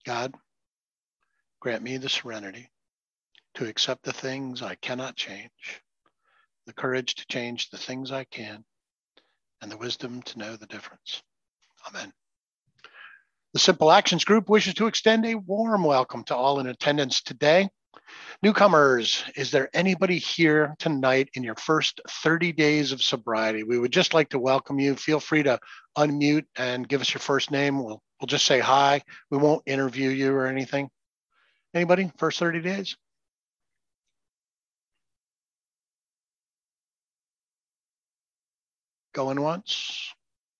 God, grant me the serenity to accept the things I cannot change, the courage to change the things I can, and the wisdom to know the difference. Amen. The Simple Actions Group wishes to extend a warm welcome to all in attendance today. Newcomers, is there anybody here tonight in your first 30 days of sobriety? We would just like to welcome you. Feel free to unmute and give us your first name. We'll just say hi. We won't interview you or anything. Anybody, first 30 days? Going once?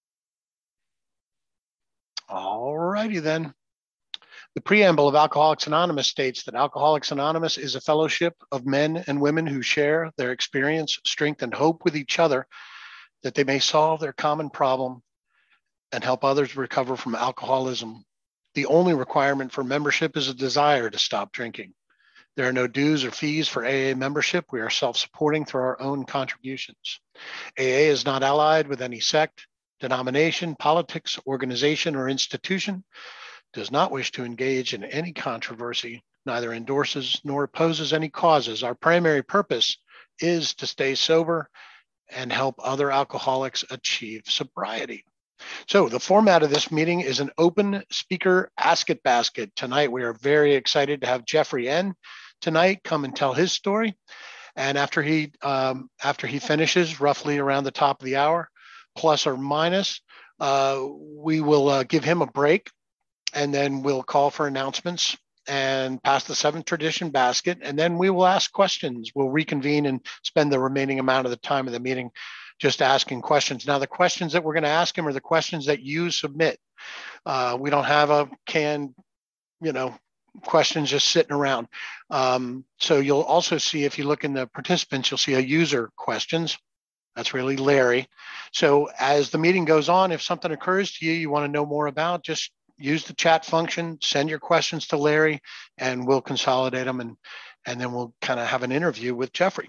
All righty then. The preamble of Alcoholics Anonymous states that Alcoholics Anonymous is a fellowship of men and women who share their experience, strength, and hope with each other that they may solve their common problem and help others recover from alcoholism. The only requirement for membership is a desire to stop drinking. There are no dues or fees for AA membership. We are self-supporting through our own contributions. AA is not allied with any sect, denomination, politics, organization, or institution, does not wish to engage in any controversy, neither endorses nor opposes any causes. Our primary purpose is to stay sober and help other alcoholics achieve sobriety. So the format of this meeting is an open speaker Ask It basket. Tonight, we are very excited to have Jeffrey N. tonight come and tell his story. And after he finishes, roughly around the top of the hour, plus or minus, we will give him a break. And then we'll call for announcements and pass the seventh tradition basket. And then we will ask questions. We'll reconvene and spend the remaining amount of the time of the meeting just asking questions. Now, the questions that we're going to ask him are the questions that you submit. We don't have a canned, questions just sitting around. So you'll also see, if you look in the participants, you'll see a user questions. That's really Larry. So as the meeting goes on, if something occurs to you, you want to know more about, just use the chat function, send your questions to Larry, and we'll consolidate them, and then we'll kind of have an interview with Jeffrey.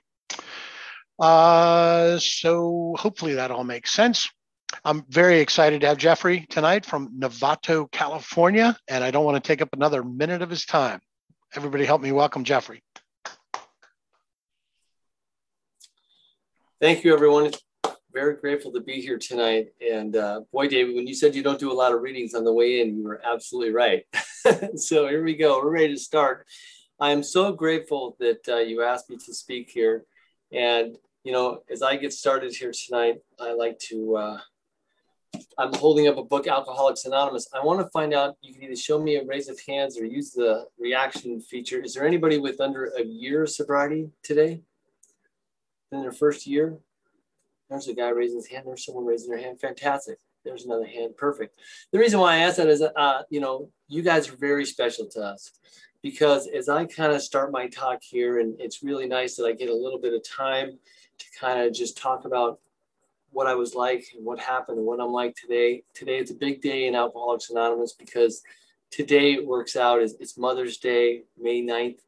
So hopefully that all makes sense. I'm very excited to have Jeffrey tonight from Novato, California, and I don't want to take up another minute of his time. Everybody help me welcome Jeffrey. Thank you, everyone. Very grateful to be here tonight. And boy, David, when you said you don't do a lot of readings on the way in, you were absolutely right. So here we go. We're ready to start. I am so grateful that you asked me to speak here. And, as I get started here tonight, I like to, I'm holding up a book, Alcoholics Anonymous. I want to find out, you can either show me a raise of hands or use the reaction feature. Is there anybody with under a year of sobriety today? In their first year? There's a guy raising his hand. There's someone raising their hand. Fantastic. There's another hand. Perfect. The reason why I asked that is, you guys are very special to us, because as I kind of start my talk here, and it's really nice that I get a little bit of time to kind of just talk about what I was like and what happened and what I'm like today. Today is a big day in Alcoholics Anonymous, because today it works out as it's Mother's Day, May 9th,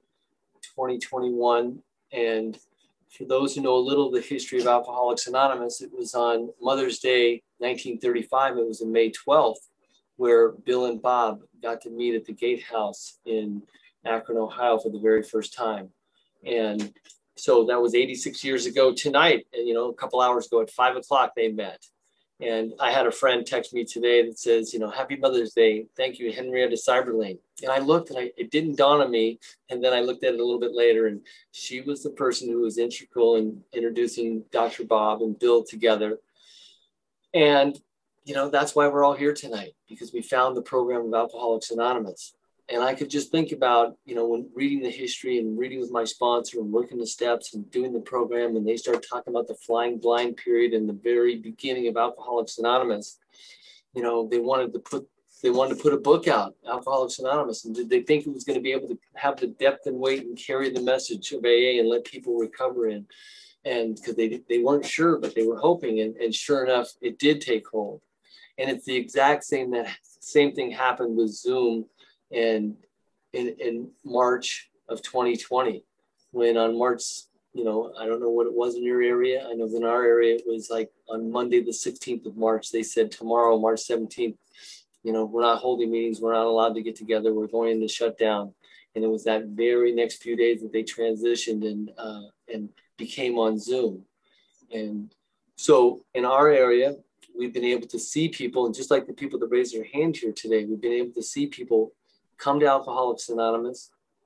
2021. And for those who know a little of the history of Alcoholics Anonymous, it was on Mother's Day, 1935. It was on May 12th, where Bill and Bob got to meet at the Gatehouse in Akron, Ohio for the very first time. And so that was 86 years ago tonight. And, a couple hours ago at 5 o'clock, they met. And I had a friend text me today that says, Happy Mother's Day. Thank you, Henrietta Cyberlane. And I looked, and it didn't dawn on me. And then I looked at it a little bit later, and she was the person who was integral in introducing Dr. Bob and Bill together. And, that's why we're all here tonight, because we found the program of Alcoholics Anonymous. And I could just think about, when reading the history and reading with my sponsor and working the steps and doing the program, and they start talking about the flying blind period in the very beginning of Alcoholics Anonymous, they wanted to put a book out, Alcoholics Anonymous. And did they think it was going to be able to have the depth and weight and carry the message of AA and let people recover in? And because they weren't sure, but they were hoping. And sure enough, it did take hold. And it's the exact same thing happened with Zoom and in March of 2020, when on March, I don't know what it was in your area. I know in our area, it was like on Monday, the 16th of March, they said tomorrow, March 17th, we're not holding meetings. We're not allowed to get together. We're going into shutdown. And it was that very next few days that they transitioned and became on Zoom. And so in our area, we've been able to see people, and just like the people that raised their hand here today, we've been able to see people come to Alcoholics Anonymous,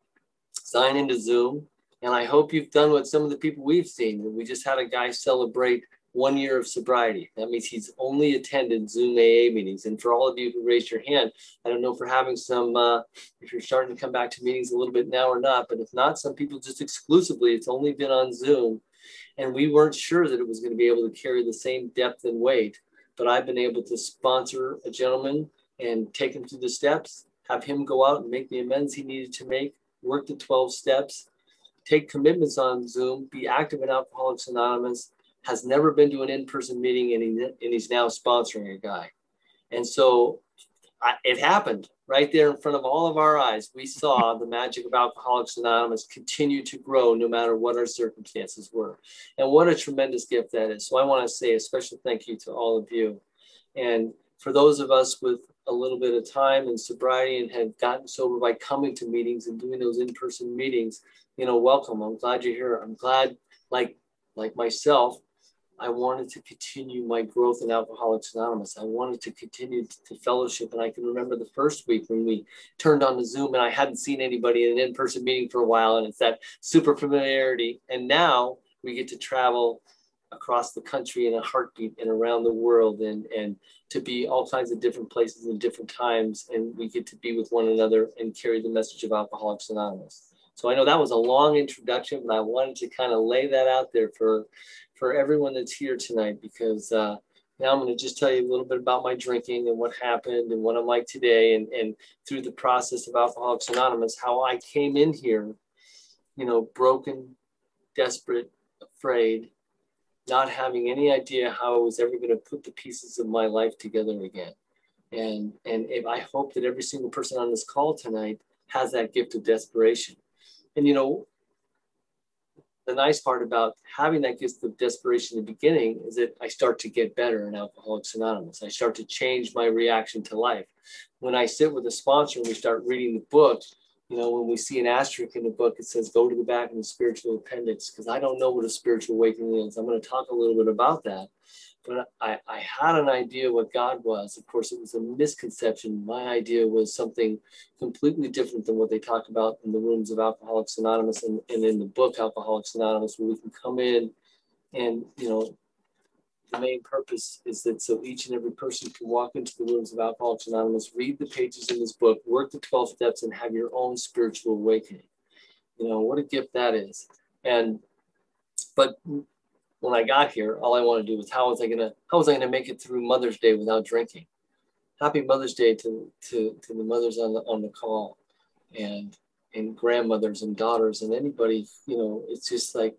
sign into Zoom. And I hope you've done what some of the people we've seen. We just had a guy celebrate 1 year of sobriety. That means he's only attended Zoom AA meetings. And for all of you who raised your hand, I don't know if we're having some, if you're starting to come back to meetings a little bit now or not, but if not, some people just exclusively, it's only been on Zoom. And we weren't sure that it was going to be able to carry the same depth and weight. But I've been able to sponsor a gentleman and take him through the steps, have him go out and make the amends he needed to make, work the 12 steps, take commitments on Zoom, be active in Alcoholics Anonymous, has never been to an in-person meeting, and he's now sponsoring a guy. And so it happened right there in front of all of our eyes. We saw the magic of Alcoholics Anonymous continue to grow no matter what our circumstances were. And what a tremendous gift that is. So I want to say a special thank you to all of you. And for those of us with a little bit of time and sobriety and have gotten sober by coming to meetings and doing those in-person meetings, welcome. I'm glad you're here. I'm glad, like myself, I wanted to continue my growth in Alcoholics Anonymous. I wanted to continue to fellowship. And I can remember the first week when we turned on the Zoom and I hadn't seen anybody in an in-person meeting for a while. And it's that super familiarity. And now we get to travel across the country in a heartbeat and around the world and to be all kinds of different places and different times. And we get to be with one another and carry the message of Alcoholics Anonymous. So I know that was a long introduction, but I wanted to kind of lay that out there for everyone that's here tonight, because now I'm going to just tell you a little bit about my drinking and what happened and what I'm like today. And through the process of Alcoholics Anonymous, how I came in here, broken, desperate, afraid, not having any idea how I was ever going to put the pieces of my life together again. And if I hope that every single person on this call tonight has that gift of desperation. And, the nice part about having that gift of desperation in the beginning is that I start to get better in Alcoholics Anonymous. I start to change my reaction to life. When I sit with a sponsor and we start reading the book, when we see an asterisk in the book, it says, go to the back in the spiritual appendix, because I don't know what a spiritual awakening is. I'm going to talk a little bit about that. But I had an idea what God was. Of course, it was a misconception. My idea was something completely different than what they talk about in the rooms of Alcoholics Anonymous and in the book Alcoholics Anonymous, where we can come in and, the main purpose is that so each and every person can walk into the rooms of Alcoholics Anonymous, read the pages in this book, work the 12 steps, and have your own spiritual awakening. What a gift that is. But when I got here, all I wanted to do was how was I gonna make it through Mother's Day without drinking? Happy Mother's Day to the mothers on the call, and grandmothers and daughters and anybody. It's just like,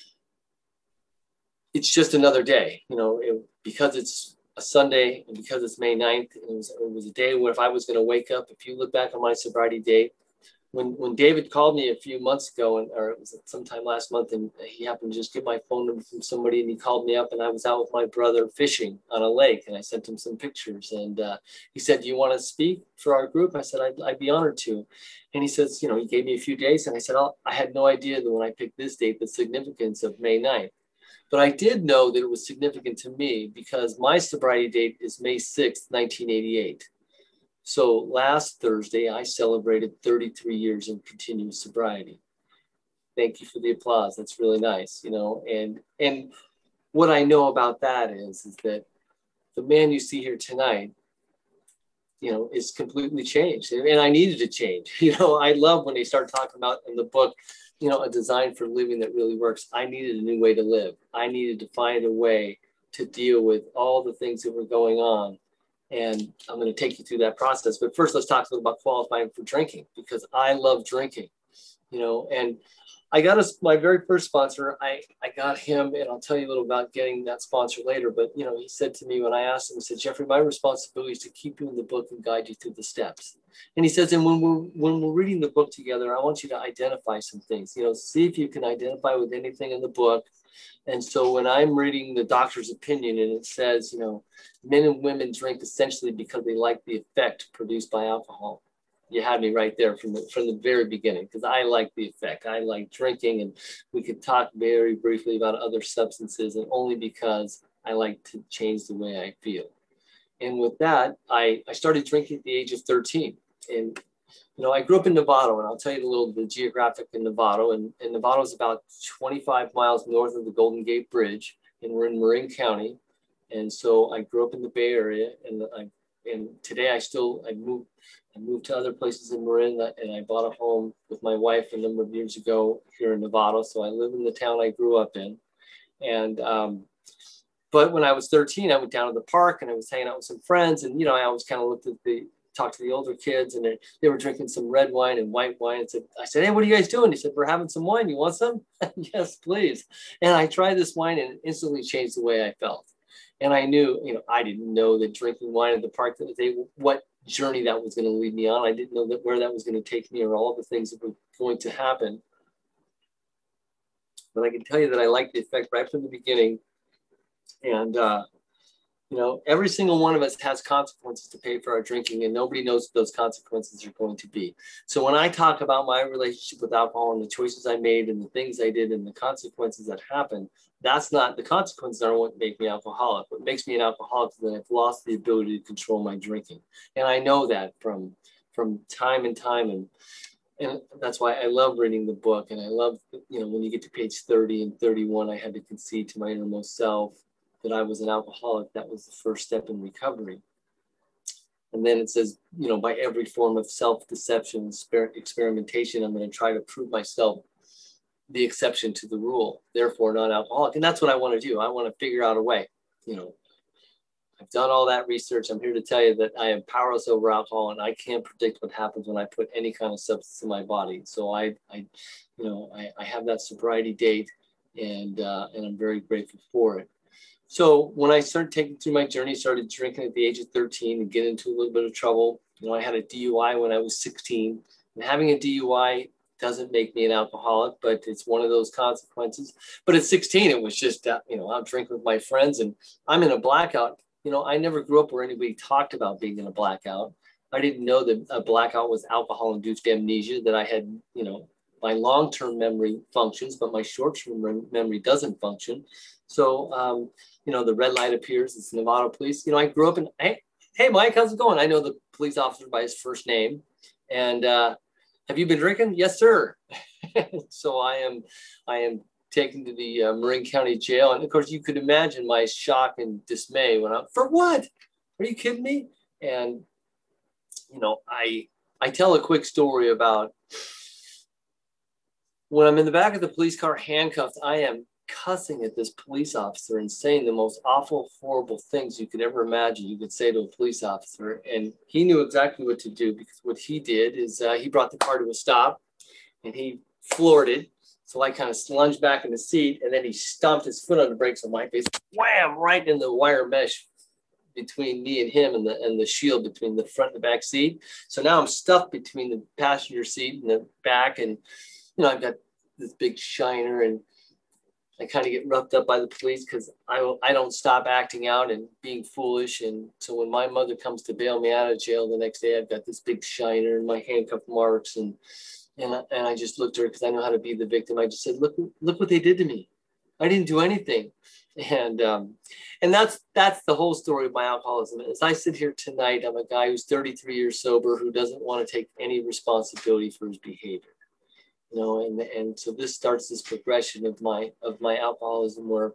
it's just another day. Because it's a Sunday and because it's May 9th, it was a day where if I was going to wake up, if you look back on my sobriety date, when David called me a few months ago, or it was sometime last month, and he happened to just get my phone number from somebody, and he called me up, and I was out with my brother fishing on a lake, and I sent him some pictures, and he said, do you want to speak for our group? I said, I'd be honored to. And he says, he gave me a few days, and I said, I had no idea that when I picked this date, the significance of May 9th. But I did know that it was significant to me because my sobriety date is May 6th, 1988. So last Thursday, I celebrated 33 years in continuous sobriety. Thank you for the applause. That's really nice, And what I know about that is that the man you see here tonight, is completely changed. And I needed to change. I love when they start talking about in the book, a design for living that really works. I needed a new way to live. I needed to find a way to deal with all the things that were going on. And I'm going to take you through that process. But first, let's talk a little about qualifying for drinking, because I love drinking, and I got my very first sponsor. I got him, and I'll tell you a little about getting that sponsor later. But, he said to me when I asked him, he said, Jeffrey, my responsibility is to keep you in the book and guide you through the steps. And he says, and when we're reading the book together, I want you to identify some things, see if you can identify with anything in the book. And so when I'm reading the doctor's opinion and it says, men and women drink essentially because they like the effect produced by alcohol, you had me right there from the very beginning, because I like the effect. I like drinking, and we could talk very briefly about other substances, and only because I like to change the way I feel. And with that, I started drinking at the age of 13. And I grew up in Novato, and I'll tell you the geographic in Novato. And Novato is about 25 miles north of the Golden Gate Bridge, and we're in Marin County. And so I grew up in the Bay Area, and today I moved to other places in Marin, and I bought a home with my wife a number of years ago here in Novato. So I live in the town I grew up in. And but when I was 13, I went down to the park and I was hanging out with some friends, and I always kind of talked to the older kids, and they were drinking some red wine and white wine. And I said, "Hey, what are you guys doing?" He said, "We're having some wine. You want some?" "Yes, please." And I tried this wine, and it instantly changed the way I felt. And I knew, I didn't know that drinking wine at the park that day, what journey that was going to lead me on. I didn't know where that was going to take me, or all of the things that were going to happen. But I can tell you that I liked the effect right from the beginning. And, every single one of us has consequences to pay for our drinking, and nobody knows what those consequences are going to be. So when I talk about my relationship with alcohol and the choices I made and the things I did and the consequences that happened, that's not the consequences are what make me alcoholic. What makes me an alcoholic is that I've lost the ability to control my drinking. And I know that from time and time. And that's why I love reading the book. And I love, when you get to page 30 and 31, I had to concede to my innermost self that I was an alcoholic. That was the first step in recovery. And then it says, by every form of self-deception, experimentation, I'm going to try to prove myself the exception to the rule, therefore not alcoholic. And that's what I want to do. I want to figure out a way. I've done all that research. I'm here to tell you that I am powerless over alcohol, and I can't predict what happens when I put any kind of substance in my body. So I have that sobriety date, and I'm very grateful for it. So when I started taking through my journey, started drinking at the age of 13 and get into a little bit of trouble. I had a DUI when I was 16, and having a DUI doesn't make me an alcoholic, but it's one of those consequences. But at 16, it was just, I'm drinking with my friends and I'm in a blackout. I never grew up where anybody talked about being in a blackout. I didn't know that a blackout was alcohol-induced amnesia, that I had, my long-term memory functions, but my short-term memory doesn't function. So, the red light appears. It's Novato police. I grew up in, hey, Mike, how's it going? I know the police officer by his first name. And have you been drinking? Yes, sir. So I am taken to the Marin County Jail. And of course, you could imagine my shock and dismay when for what? Are you kidding me? And, I tell a quick story about when I'm in the back of the police car handcuffed, I am cussing at this police officer and saying the most awful, horrible things you could ever imagine you could say to a police officer. And he knew exactly what to do, because what he did is he brought the car to a stop and he floored it. So I kind of lunged back in the seat, and then he stomped his foot on the brakes on my face, wham, right in the wire mesh between me and him, and the shield between the front and the back seat. So now I'm stuffed between the passenger seat and the back, and I've got this big shiner, and I kind of get roughed up by the police because I don't stop acting out and being foolish. And so when my mother comes to bail me out of jail the next day, I've got this big shiner and my handcuff marks, and I just looked at her because I know how to be the victim. I just said, look what they did to me. I didn't do anything. And that's the whole story of my alcoholism. As I sit here tonight, I'm a guy who's 33 years sober, who doesn't want to take any responsibility for his behavior. And so this starts this progression of my alcoholism, where,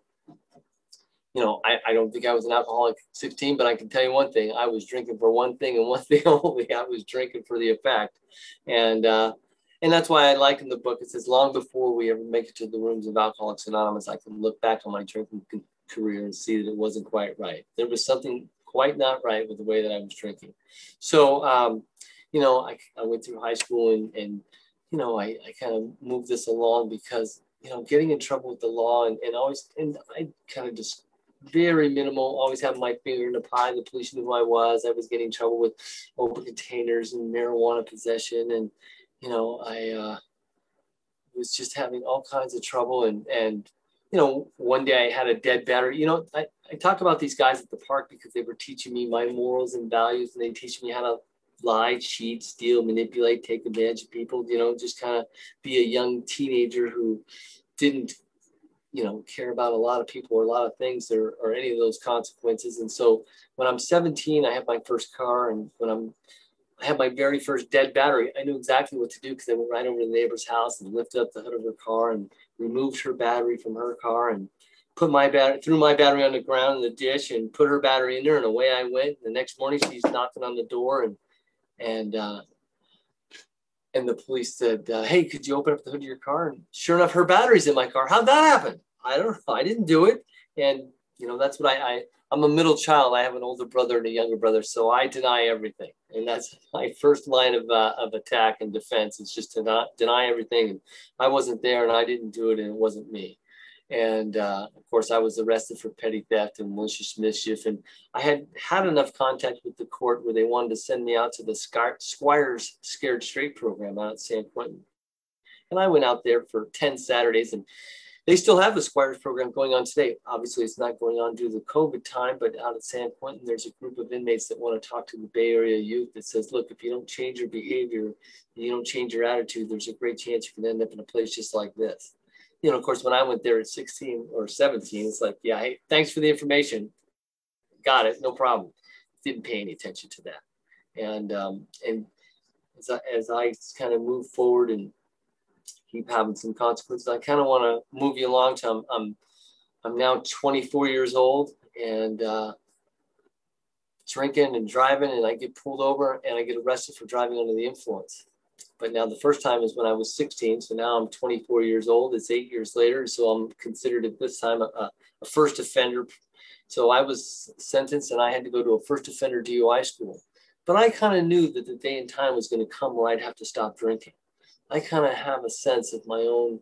I don't think I was an alcoholic at 16, but I can tell you one thing: I was drinking for one thing and one thing only. I was drinking for the effect. And that's why I like in the book, it says, long before we ever make it to the rooms of Alcoholics Anonymous, I can look back on my drinking career and see that it wasn't quite right. There was something quite not right with the way that I was drinking. So, I went through high school and I kind of moved this along because, getting in trouble with the law and I kind of just very minimal, always have my finger in the pie. The police knew who I was. I was getting in trouble with open containers and marijuana possession. And, I was just having all kinds of trouble. And one day I had a dead battery. I talk about these guys at the park because they were teaching me my morals and values, and they teach me how to lie, cheat, steal, manipulate, take advantage of people, just kind of be a young teenager who didn't, care about a lot of people or a lot of things or any of those consequences. And so when I'm 17, I have my first car. And when I had my very first dead battery, I knew exactly what to do because I went right over to the neighbor's house and lifted up the hood of her car and removed her battery from her car and threw my battery on the ground in the dish and put her battery in there. And away I went. The next morning she's knocking on the door and the police said, hey, could you open up the hood of your car? And sure enough, her battery's in my car. How'd that happen? I don't know. I didn't do it. And, that's what I'm a middle child. I have an older brother and a younger brother. So I deny everything. And that's my first line of attack and defense. It's just to not deny everything. And I wasn't there and I didn't do it and it wasn't me. And of course, I was arrested for petty theft and malicious mischief. And I had enough contact with the court where they wanted to send me out to the Squires Scared Straight program out at San Quentin. And I went out there for 10 Saturdays, and they still have the Squires program going on today. Obviously, it's not going on due to the COVID time, but out at San Quentin, there's a group of inmates that want to talk to the Bay Area youth that says, look, if you don't change your behavior, you don't change your attitude, there's a great chance you can end up in a place just like this. Of course, when I went there at 16 or 17, it's like, yeah, hey, thanks for the information. Got it. No problem. Didn't pay any attention to that. And as I kind of move forward and keep having some consequences, I kind of want to move you along to I'm now 24 years old and drinking and driving, and I get pulled over and I get arrested for driving under the influence. But now the first time is when I was 16. So now I'm 24 years old. It's 8 years later. So I'm considered at this time a first offender. So I was sentenced and I had to go to a first offender DUI school. But I kind of knew that the day and time was going to come where I'd have to stop drinking. I kind of have a sense of my own,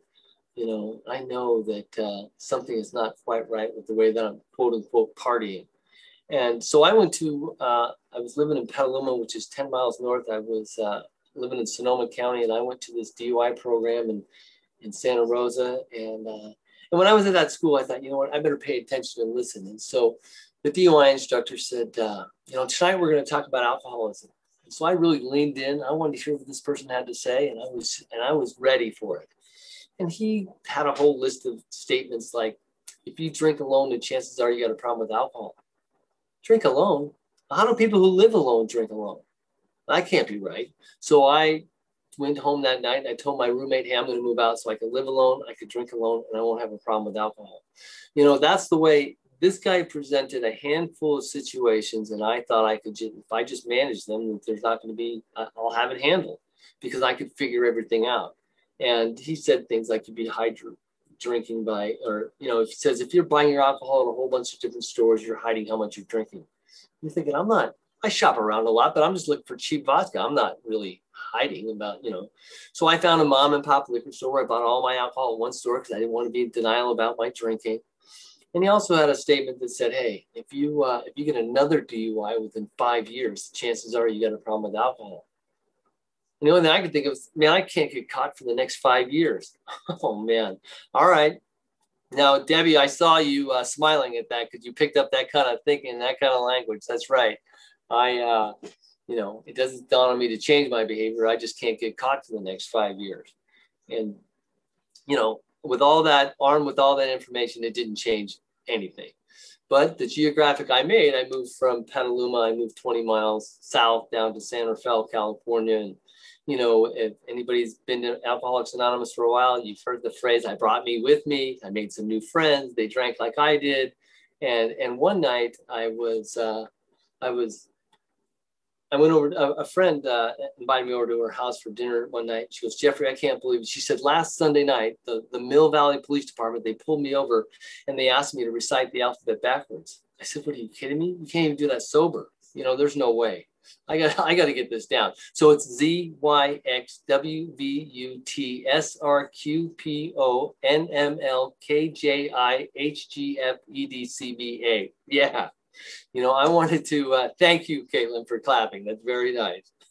I know that something is not quite right with the way that I'm quote unquote partying. And so I went to, I was living in Petaluma, which is 10 miles north. I was living in Sonoma County, and I went to this DUI program in Santa Rosa. And when I was at that school, I thought, you know what, I better pay attention and listen. And so the DUI instructor said, tonight we're going to talk about alcoholism. And so I really leaned in. I wanted to hear what this person had to say, and I was ready for it. And he had a whole list of statements like, if you drink alone, the chances are you got a problem with alcohol. Drink alone? How do people who live alone drink alone? That can't be right. So I went home that night and I told my roommate, hey, I'm going to move out so I can live alone, I could drink alone, and I won't have a problem with alcohol. That's the way this guy presented a handful of situations, and I thought if I just manage them, there's not going to be, I'll have it handled because I could figure everything out. And he said things like you'd be drinking by, or, he says, if you're buying your alcohol at a whole bunch of different stores, you're hiding how much you're drinking. You're thinking, I shop around a lot, but I'm just looking for cheap vodka. I'm not really hiding about, So I found a mom and pop liquor store where I bought all my alcohol at one store because I didn't want to be in denial about my drinking. And he also had a statement that said, hey, if you get another DUI within 5 years, chances are you got a problem with alcohol. And the only thing I could think of is, man, I can't get caught for the next 5 years. Oh, man. All right. Now, Debbie, I saw you smiling at that because you picked up that kind of thinking, that kind of language. That's right. It doesn't dawn on me to change my behavior. I just can't get caught for the next 5 years. And, with all that, armed with all that information, it didn't change anything. But the geographic I made, I moved from Petaluma, I moved 20 miles south down to San Rafael, California. And, if anybody's been to Alcoholics Anonymous for a while, you've heard the phrase, I brought me with me. I made some new friends. They drank like I did. And one night I went over, a friend invited me over to her house for dinner one night. She goes, Jeffrey, I can't believe it. She said, last Sunday night, the Mill Valley Police Department, they pulled me over and they asked me to recite the alphabet backwards. I said, what, are you kidding me? You can't even do that sober. There's no way. I got to get this down. So it's ZYXWVUTSRQPONMLKJIHGFEDCBA. Yeah. I wanted to thank you, Caitlin, for clapping. That's very nice.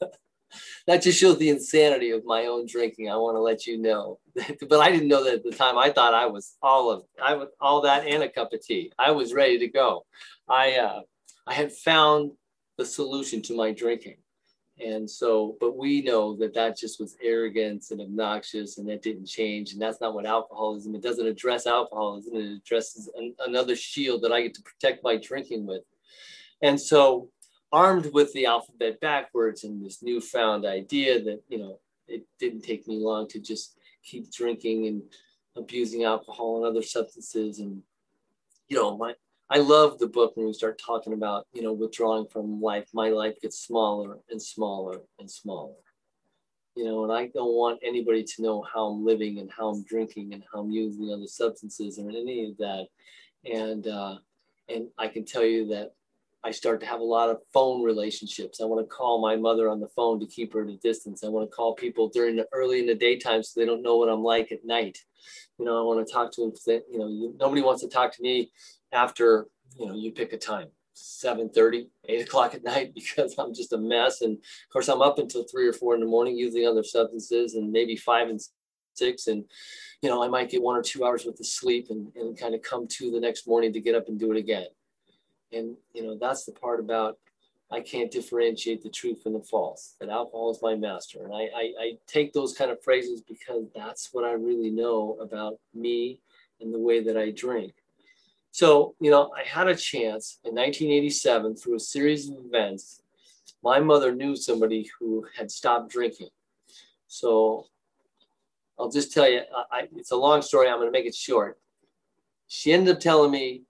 That just shows the insanity of my own drinking. I want to let you know. But I didn't know that at the time. I thought I was all that and a cup of tea. I was ready to go. I had found the solution to my drinking. And so, but we know that that just was arrogance and obnoxious, and that didn't change. And that's not what alcoholism, it doesn't address alcoholism. It addresses another shield that I get to protect my drinking with. And so, armed with the alphabet backwards and this newfound idea that, you know, it didn't take me long to just keep drinking and abusing alcohol and other substances. And, you know, I love the book when we start talking about, you know, withdrawing from life. My life gets smaller and smaller and smaller, you know, and I don't want anybody to know how I'm living and how I'm drinking and how I'm using other substances or any of that. And I can tell you that I start to have a lot of phone relationships. I want to call my mother on the phone to keep her at a distance. I want to call people early in the daytime so they don't know what I'm like at night. You know, I want to talk to them. You know, nobody wants to talk to me after, you know, you pick a time, 7:30, 8 o'clock at night, because I'm just a mess. And of course, I'm up until 3 or 4 in the morning using other substances, and maybe 5 and 6. And, you know, I might get 1 or 2 hours worth of sleep and kind of come to the next morning to get up and do it again. And, you know, that's the part about I can't differentiate the truth from the false, that alcohol is my master. And I take those kind of phrases because that's what I really know about me and the way that I drink. So, you know, I had a chance in 1987 through a series of events. My mother knew somebody who had stopped drinking. So I'll just tell you, it's a long story. I'm going to make it short. She ended up telling me,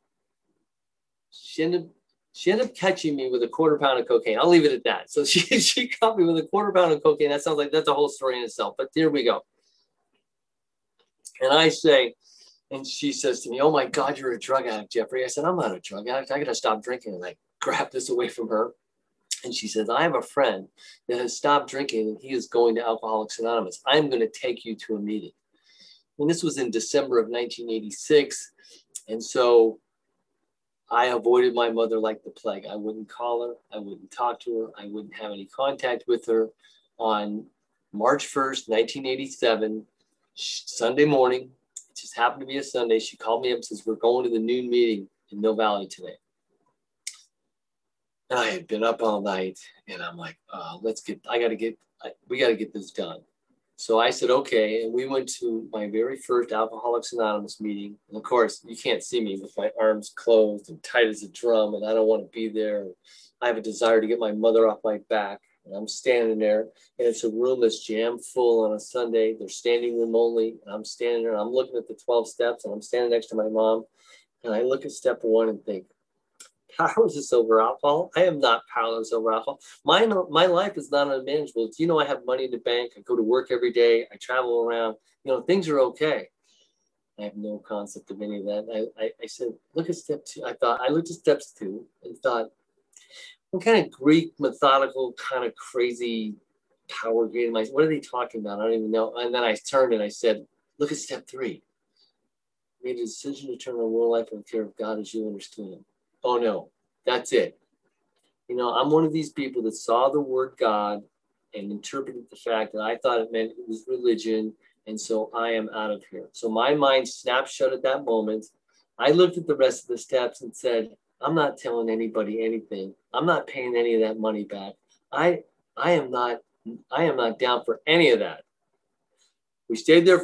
she ended up catching me with a 1/4 pound of cocaine. I'll leave it at that. So she caught me with a 1/4 pound of cocaine. That sounds like that's a whole story in itself, but here we go. And I say, and she says to me, "Oh my God, you're a drug addict, Jeffrey." I said, "I'm not a drug addict. I got to stop drinking." And I grabbed this away from her. And she says, "I have a friend that has stopped drinking and he is going to Alcoholics Anonymous. I'm going to take you to a meeting." And this was in December of 1986. And so I avoided my mother like the plague. I wouldn't call her. I wouldn't talk to her. I wouldn't have any contact with her. On March 1st, 1987, Sunday morning, it just happened to be a Sunday, she called me up and says, "We're going to the noon meeting in Mill Valley today." And I had been up all night and I'm like, we got to get this done. So I said, okay. And we went to my very first Alcoholics Anonymous meeting. And of course, you can't see me with my arms closed and tight as a drum. And I don't want to be there. I have a desire to get my mother off my back. And I'm standing there. And it's a room that's jammed full on a Sunday. They're standing room only. And I'm standing there. And I'm looking at the 12 steps. And I'm standing next to my mom. And I look at step 1 and think, powerless over alcohol? I am not powerless over alcohol. My life is not unmanageable. Do you know I have money in the bank? I go to work every day. I travel around. You know, things are okay. I have no concept of any of that. I said, look at step 2. I looked at steps 2 and thought, what kind of Greek, methodical, kind of crazy power game? What are they talking about? I don't even know. And then I turned and I said, look at step 3. I made a decision to turn my whole life in care of God as you understand him. Oh no, that's it. You know, I'm one of these people that saw the word God and interpreted the fact that I thought it meant it was religion. And so I am out of here. So my mind snapped shut at that moment. I looked at the rest of the steps and said, I'm not telling anybody anything. I'm not paying any of that money back. I am not down for any of that. We stayed there.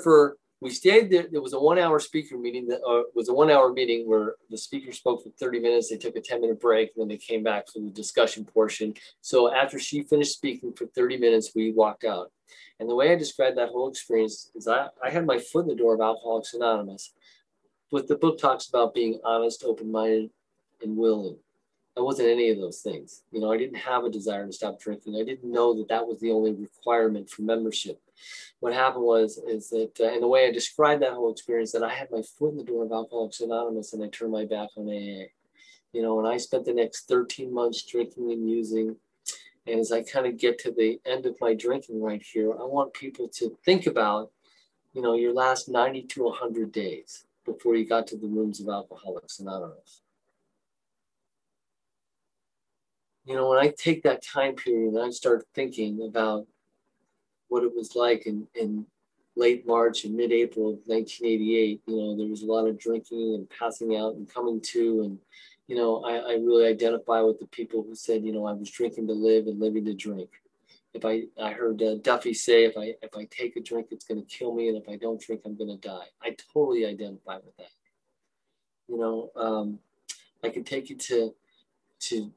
There was a 1-hour speaker meeting was a 1-hour meeting where the speaker spoke for 30 minutes. They took a 10-minute break, and then they came back for the discussion portion. So after she finished speaking for 30 minutes, we walked out. And the way I described that whole experience is I had my foot in the door of Alcoholics Anonymous. But the book talks about being honest, open-minded, and willing. I wasn't any of those things. You know, I didn't have a desire to stop drinking. I didn't know that that was the only requirement for membership. What happened is that, and the way I described that whole experience, that I had my foot in the door of Alcoholics Anonymous and I turned my back on AA. You know, and I spent the next 13 months drinking and using. And as I kind of get to the end of my drinking right here, I want people to think about, you know, your last 90 to 100 days before you got to the rooms of Alcoholics Anonymous. You know, when I take that time period and I start thinking about what it was like in late March and mid-April of 1988, you know, there was a lot of drinking and passing out and coming to. And, you know, I really identify with the people who said, you know, I was drinking to live and living to drink. If I heard Duffy say, if I take a drink, it's going to kill me. And if I don't drink, I'm going to die. I totally identify with that. You know, I could take you to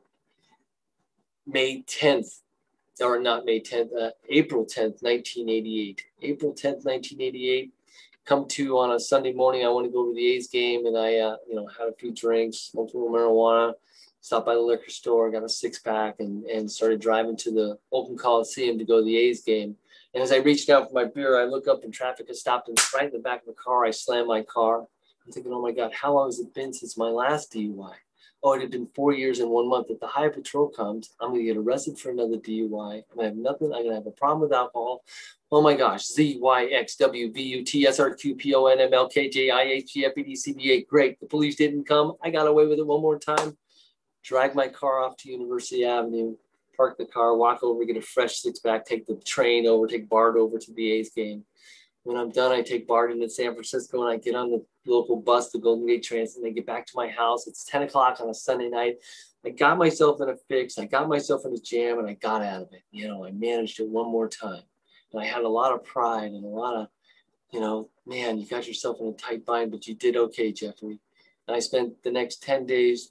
May 10th, or not May 10th, April 10th, 1988. April 10th, 1988, come to on a Sunday morning. I want to go to the A's game, and I, you know, had a few drinks, smoked a little marijuana, stopped by the liquor store, got a six-pack, and started driving to the Oakland Coliseum to go to the A's game. And as I reached out for my beer, I look up and traffic has stopped, and right in the back of the car, I slam my car. I'm thinking, oh my God, how long has it been since my last DUI? Oh, it had been 4 years and 1 month. If the high patrol comes, I'm going to get arrested for another DUI. I'm going to have nothing. I'm going to have a problem with alcohol. Oh my gosh, Z, Y, X, W, V, U, T, S, R, Q, P, O, N, M, L, K, J, I, H, G, F, E, D, C, B, A. Great. The police didn't come. I got away with it one more time. Drag my car off to University Avenue, park the car, walk over, get a fresh six-pack, take the train over, take Bart over to the A's game. When I'm done, I take Bart into San Francisco and I get on the local bus, the Golden Gate Transit, and I get back to my house. It's 10 o'clock on a Sunday night. I got myself in a fix. I got myself in a jam and I got out of it. You know, I managed it one more time. And I had a lot of pride and a lot of, you know, man, you got yourself in a tight bind, but you did okay, Jeffrey. And I spent the next 10 days,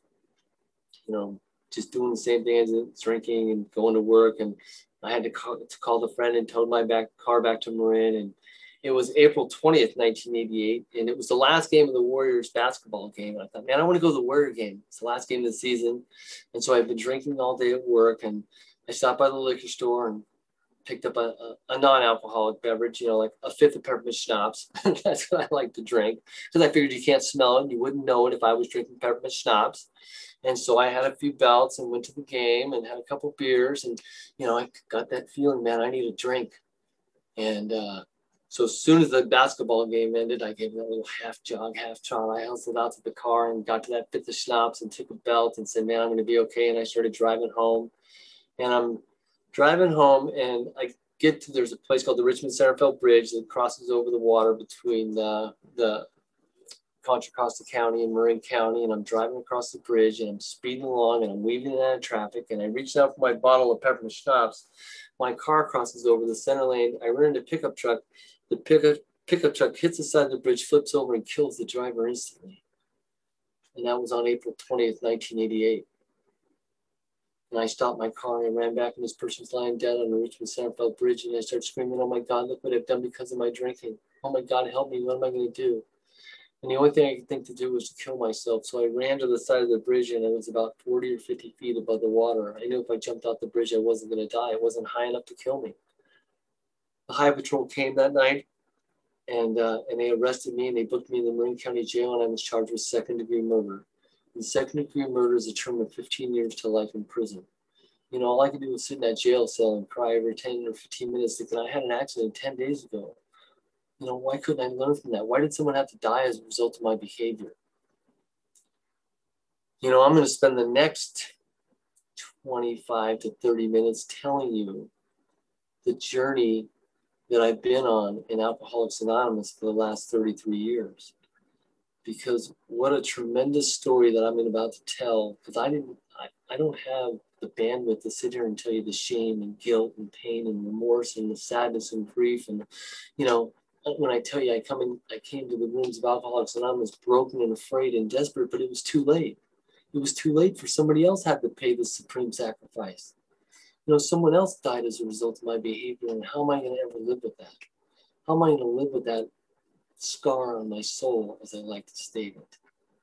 you know, just doing the same thing as drinking and going to work. And I had to call the friend and towed my car back to Marin. And it was April 20th, 1988, and it was the last game of the Warriors basketball game. And I thought, man, I want to go to the Warrior game. It's the last game of the season. And so I've been drinking all day at work, and I stopped by the liquor store and picked up a non-alcoholic beverage, you know, like a fifth of peppermint schnapps. That's what I like to drink because I figured you can't smell it and you wouldn't know it if I was drinking peppermint schnapps. And so I had a few belts and went to the game and had a couple beers. And, you know, I got that feeling, man, I need a drink. And, so as soon as the basketball game ended, I gave it a little half jog, half trot. I hustled out to the car and got to that fifth of schnapps and took a belt and said, man, I'm going to be okay. And I started driving home. And I'm driving home and I get to, there's a place called the Richmond-Centerville Bridge that crosses over the water between the Contra Costa County and Marin County. And I'm driving across the bridge and I'm speeding along and I'm weaving in and out of traffic. And I reached out for my bottle of peppermint schnapps. My car crosses over the center lane. I run into a pickup truck. The pickup truck hits the side of the bridge, flips over, and kills the driver instantly. And that was on April 20th, 1988. And I stopped my car and I ran back, and this person's lying dead on the Richmond-Centerville Bridge. And I started screaming, oh my God, look what I've done because of my drinking. Oh my God, help me. What am I going to do? And the only thing I could think to do was to kill myself. So I ran to the side of the bridge, and it was about 40 or 50 feet above the water. I knew if I jumped off the bridge, I wasn't going to die. It wasn't high enough to kill me. The High Patrol came that night, and they arrested me, and they booked me in the Marin County Jail, and I was charged with second-degree murder. And second-degree murder is a term of 15 years to life in prison. You know, all I could do was sit in that jail cell and cry every 10 or 15 minutes thinking I had an accident 10 days ago. You know, why couldn't I learn from that? Why did someone have to die as a result of my behavior? You know, I'm going to spend the next 25 to 30 minutes telling you the journey that I've been on in Alcoholics Anonymous for the last 33 years. Because what a tremendous story that I'm about to tell, because I don't have the bandwidth to sit here and tell you the shame and guilt and pain and remorse and the sadness and grief. And, you know, when I tell you I came to the rooms of Alcoholics Anonymous broken and afraid and desperate, but it was too late. It was too late for somebody else had to pay the supreme sacrifice. You know, someone else died as a result of my behavior, and how am I going to ever live with that? How am I going to live with that scar on my soul, as I like to state it?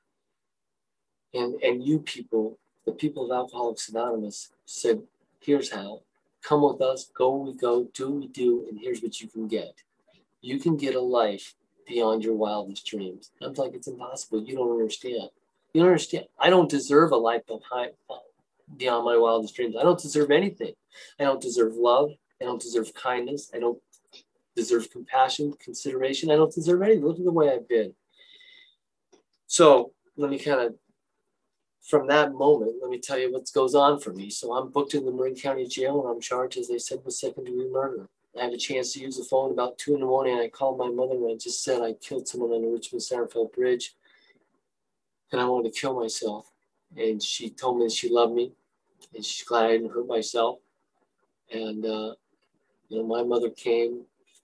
And you people, the people of Alcoholics Anonymous said, here's how. Come with us, go we go, do we do, and here's what you can get. You can get a life beyond your wildest dreams. I'm like, it's impossible. You don't understand. You don't understand. I don't deserve a life beyond my wildest dreams. I don't deserve anything. I don't deserve love. I don't deserve kindness. I don't deserve compassion, consideration. I don't deserve anything. Look at the way I've been. So let me kind of from that moment, let me tell you what goes on for me. So I'm booked in the Marin County Jail, and I'm charged, as they said, with second-degree murder. I had a chance to use the phone about 2 a.m. And I called my mother, and I just said I killed someone on the Richmond-Satterfield Bridge, and I wanted to kill myself. And she told me that she loved me, and she's glad I didn't hurt myself. And my mother came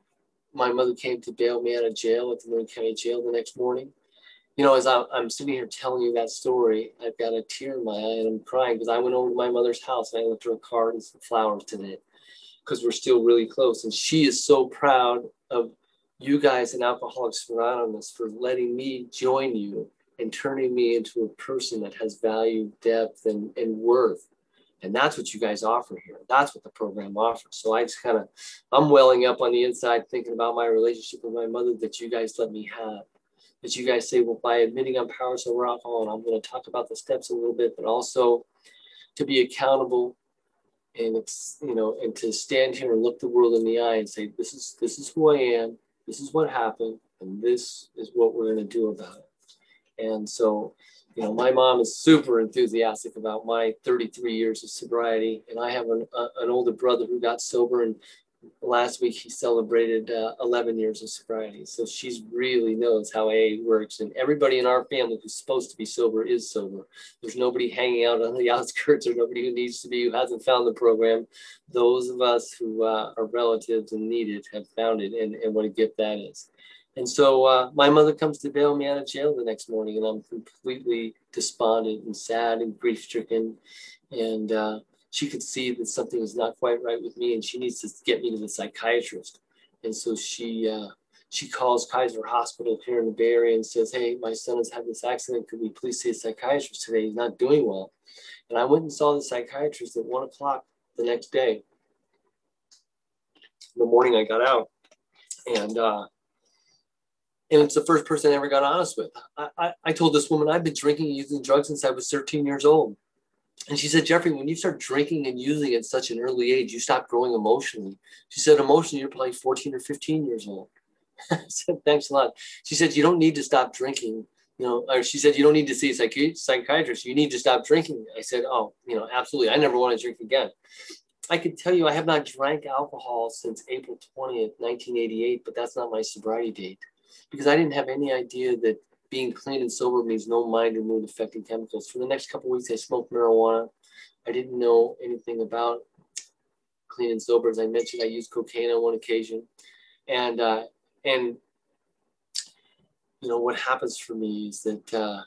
to bail me out of jail at the Marin County Jail the next morning. As I'm sitting here telling you that story, I've got a tear in my eye and I'm crying because I went over to my mother's house and I left her a card and some flowers today because we're still really close. And she is so proud of you guys in Alcoholics Anonymous for letting me join you and turning me into a person that has value, depth, and worth. And that's what you guys offer here. That's what the program offers. So I just I'm welling up on the inside thinking about my relationship with my mother that you guys let me have. That you guys say, well, by admitting I'm powerless over alcohol, and I'm going to talk about the steps a little bit, but also to be accountable and and to stand here and look the world in the eye and say, this is who I am, this is what happened, and this is what we're going to do about it. And so, my mom is super enthusiastic about my 33 years of sobriety, and I have an older brother who got sober, and last week he celebrated 11 years of sobriety. So she really knows how AA works, and everybody in our family who's supposed to be sober is sober. There's nobody hanging out on the outskirts or nobody who needs to be, who hasn't found the program. Those of us who are relatives and need it have found it, and what a gift that is. And so my mother comes to bail me out of jail the next morning, and I'm completely despondent and sad and grief-stricken. And she could see that something is not quite right with me, and she needs to get me to the psychiatrist. And so she calls Kaiser Hospital here in the Bay Area and says, hey, my son has had this accident. Could we please see a psychiatrist today? He's not doing well. And I went and saw the psychiatrist at 1 o'clock the next day. The morning I got out. And it's the first person I ever got honest with. I told this woman, I've been drinking and using drugs since I was 13 years old. And she said, Jeffrey, when you start drinking and using at such an early age, you stop growing emotionally. She said, emotionally, you're probably 14 or 15 years old. I said, thanks a lot. She said, you don't need to stop drinking. Or she said, you don't need to see a psychiatrist. You need to stop drinking. I said, oh, absolutely. I never want to drink again. I could tell you I have not drank alcohol since April 20th, 1988, but that's not my sobriety date because I didn't have any idea that being clean and sober means no mind or mood affecting chemicals. For the next couple of weeks, I smoked marijuana. I didn't know anything about clean and sober. As I mentioned, I used cocaine on one occasion. And what happens for me is that,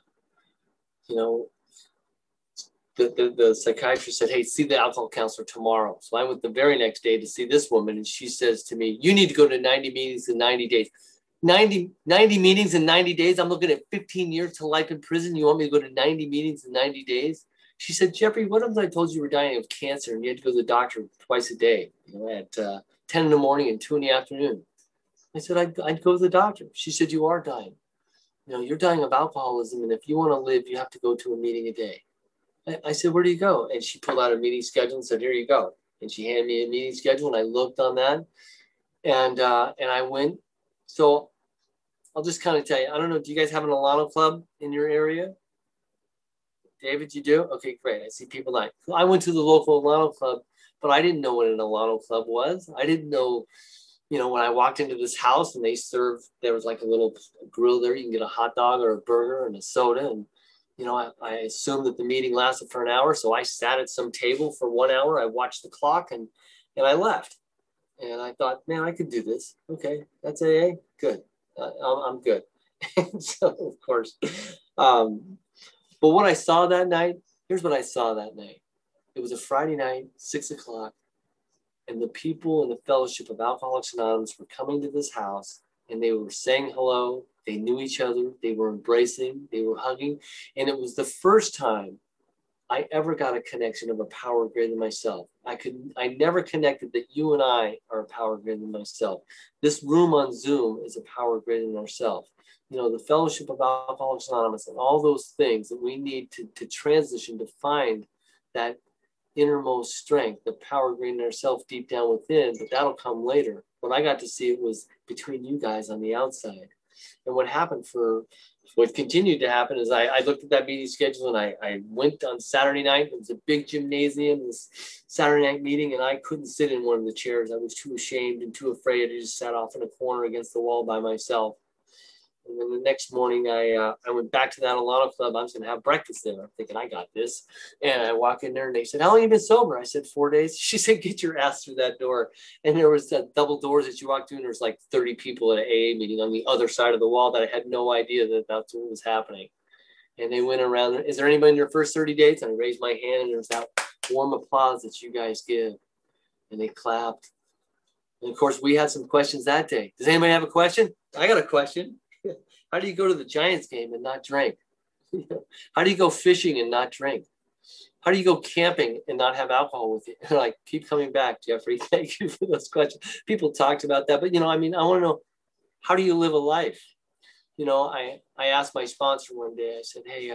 the psychiatrist said, hey, see the alcohol counselor tomorrow. So I went the very next day to see this woman, and she says to me, you need to go to 90 meetings in 90 days. 90 meetings in 90 days. I'm looking at 15 years to life in prison. You want me to go to 90 meetings in 90 days? She said, Jeffrey, what if I told you were dying of cancer and you had to go to the doctor twice a day, at 10 in the morning and 2 in the afternoon? I said, I'd go to the doctor. She said, you are dying. You're dying of alcoholism. And if you want to live, you have to go to a meeting a day. I said, where do you go? And she pulled out a meeting schedule and said, here you go. And she handed me a meeting schedule, and I looked on that, and I went. So I'll just kind of tell you, I don't know, do you guys have an Alano Club in your area? David, you do? Okay, great. I see people like, I went to the local Alano Club, but I didn't know what an Alano Club was. I didn't know, when I walked into this house and there was like a little grill there, you can get a hot dog or a burger and a soda. And, I assumed that the meeting lasted for an hour. So I sat at some table for 1 hour. I watched the clock and I left. And I thought, man, I could do this. Okay, that's AA. Good. I'm good. So, of course. But what I saw that night, here's what I saw that night. It was a Friday night, 6 o'clock, and the people in the Fellowship of Alcoholics Anonymous were coming to this house, and they were saying hello. They knew each other. They were embracing. They were hugging. And it was the first time I ever got a connection of a power greater than myself. I never connected that you and I are a power greater than myself. This room on Zoom is a power greater than ourselves. The Fellowship of Alcoholics Anonymous and all those things that we need to transition to find that innermost strength, the power greater than ourselves deep down within, but that'll come later. What I got to see it was between you guys on the outside. And what continued to happen is I looked at that meeting schedule, and I went on Saturday night. It was a big gymnasium, this Saturday night meeting, and I couldn't sit in one of the chairs. I was too ashamed and too afraid. I just sat off in a corner against the wall by myself. And then the next morning, I went back to that Alana Club. I was going to have breakfast there. I'm thinking, I got this. And I walk in there, and they said, how long have you been sober? I said, 4 days. She said, get your ass through that door. And there was double doors that you walked through, and there was like 30 people at an AA meeting on the other side of the wall that I had no idea that that's what was happening. And they went around, is there anybody in your first 30 days? And I raised my hand, and there was that warm applause that you guys give. And they clapped. And of course, we had some questions that day. Does anybody have a question? I got a question. How do you go to the Giants game and not drink? How do you go fishing and not drink? How do you go camping and not have alcohol with you? Like, keep coming back, Jeffrey. Thank you for those questions. People talked about that, but I want to know, how do you live a life? I asked my sponsor one day. I said, hey,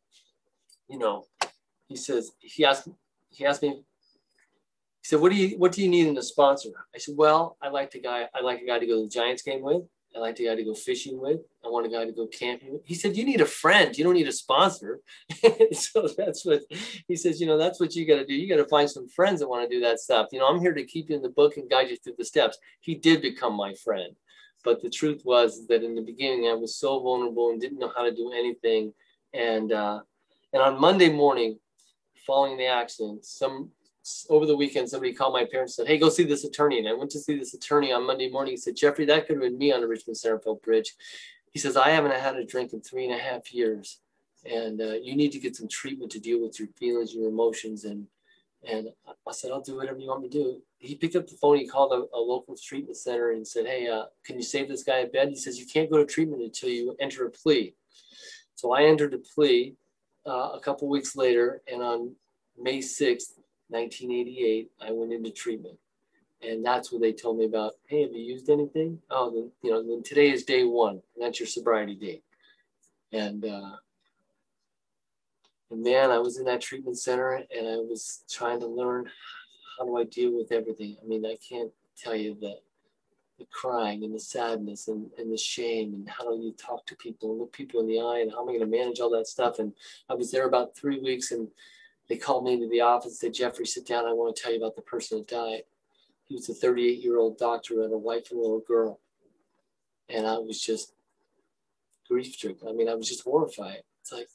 he asked me, he said, what do you need in a sponsor? I said, well, I like a guy to go to the Giants game with. I like a guy to go fishing with. I want a guy to go camping with. He said, you need a friend. You don't need a sponsor. So that's what he says, that's what you got to do. You got to find some friends that want to do that stuff. I'm here to keep you in the book and guide you through the steps. He did become my friend. But the truth was that in the beginning, I was so vulnerable and didn't know how to do anything. And on Monday morning, following the accident, over the weekend, somebody called my parents and said, hey, go see this attorney. And I went to see this attorney on Monday morning. He said, Jeffrey, that could have been me on the Richmond-Centerville Bridge. He says, I haven't had a drink in 3.5 years. And you need to get some treatment to deal with your feelings, your emotions. And I said, I'll do whatever you want me to do. He picked up the phone. He called a local treatment center and said, hey, can you save this guy a bed? He says, you can't go to treatment until you enter a plea. So I entered a plea a couple weeks later. And on May 6th, 1988, I went into treatment. And that's what they told me about, hey, have you used anything? Oh, then today is day 1. And that's your sobriety date. And man, I was in that treatment center, and I was trying to learn, how do I deal with everything? I mean, I can't tell you the crying and the sadness and the shame, and how do you talk to people and look people in the eye, and how am I going to manage all that stuff? And I was there about 3 weeks, and they called me into the office and said, Jeffrey, sit down. I want to tell you about the person that died. He was a 38-year-old doctor who had a wife and a little girl. And I was just grief-stricken. I mean, I was just horrified. It's like,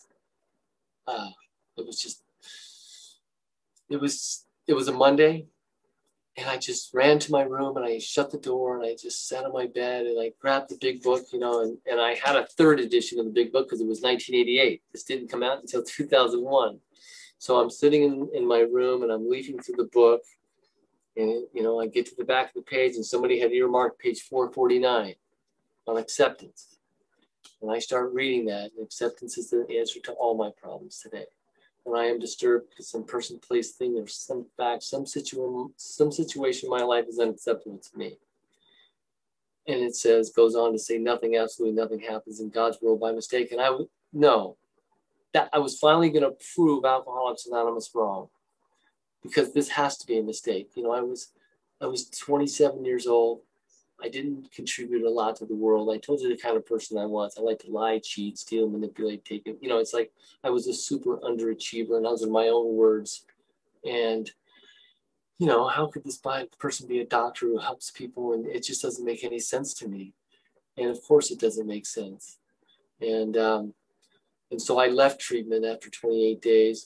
it was a Monday. And I just ran to my room, and I shut the door, and I just sat on my bed, and I grabbed the big book, and I had a 3rd edition of the big book because it was 1988. This didn't come out until 2001. So I'm sitting in my room, and I'm leafing through the book, and I get to the back of the page, and somebody had earmarked page 449 on acceptance. And I start reading that, and acceptance is the answer to all my problems today. And I am disturbed because some person, place, thing, or some fact, some situation in my life is unacceptable to me. And it goes on to say, absolutely nothing happens in God's world by mistake. And I was finally going to prove Alcoholics Anonymous wrong, because this has to be a mistake. I was 27 years old. I didn't contribute a lot to the world. I told you the kind of person I was. I like to lie, cheat, steal, manipulate, take it. It's like I was a super underachiever, and I was in my own words. And, how could this person be a doctor who helps people? And it just doesn't make any sense to me. And of course it doesn't make sense. And so I left treatment after 28 days,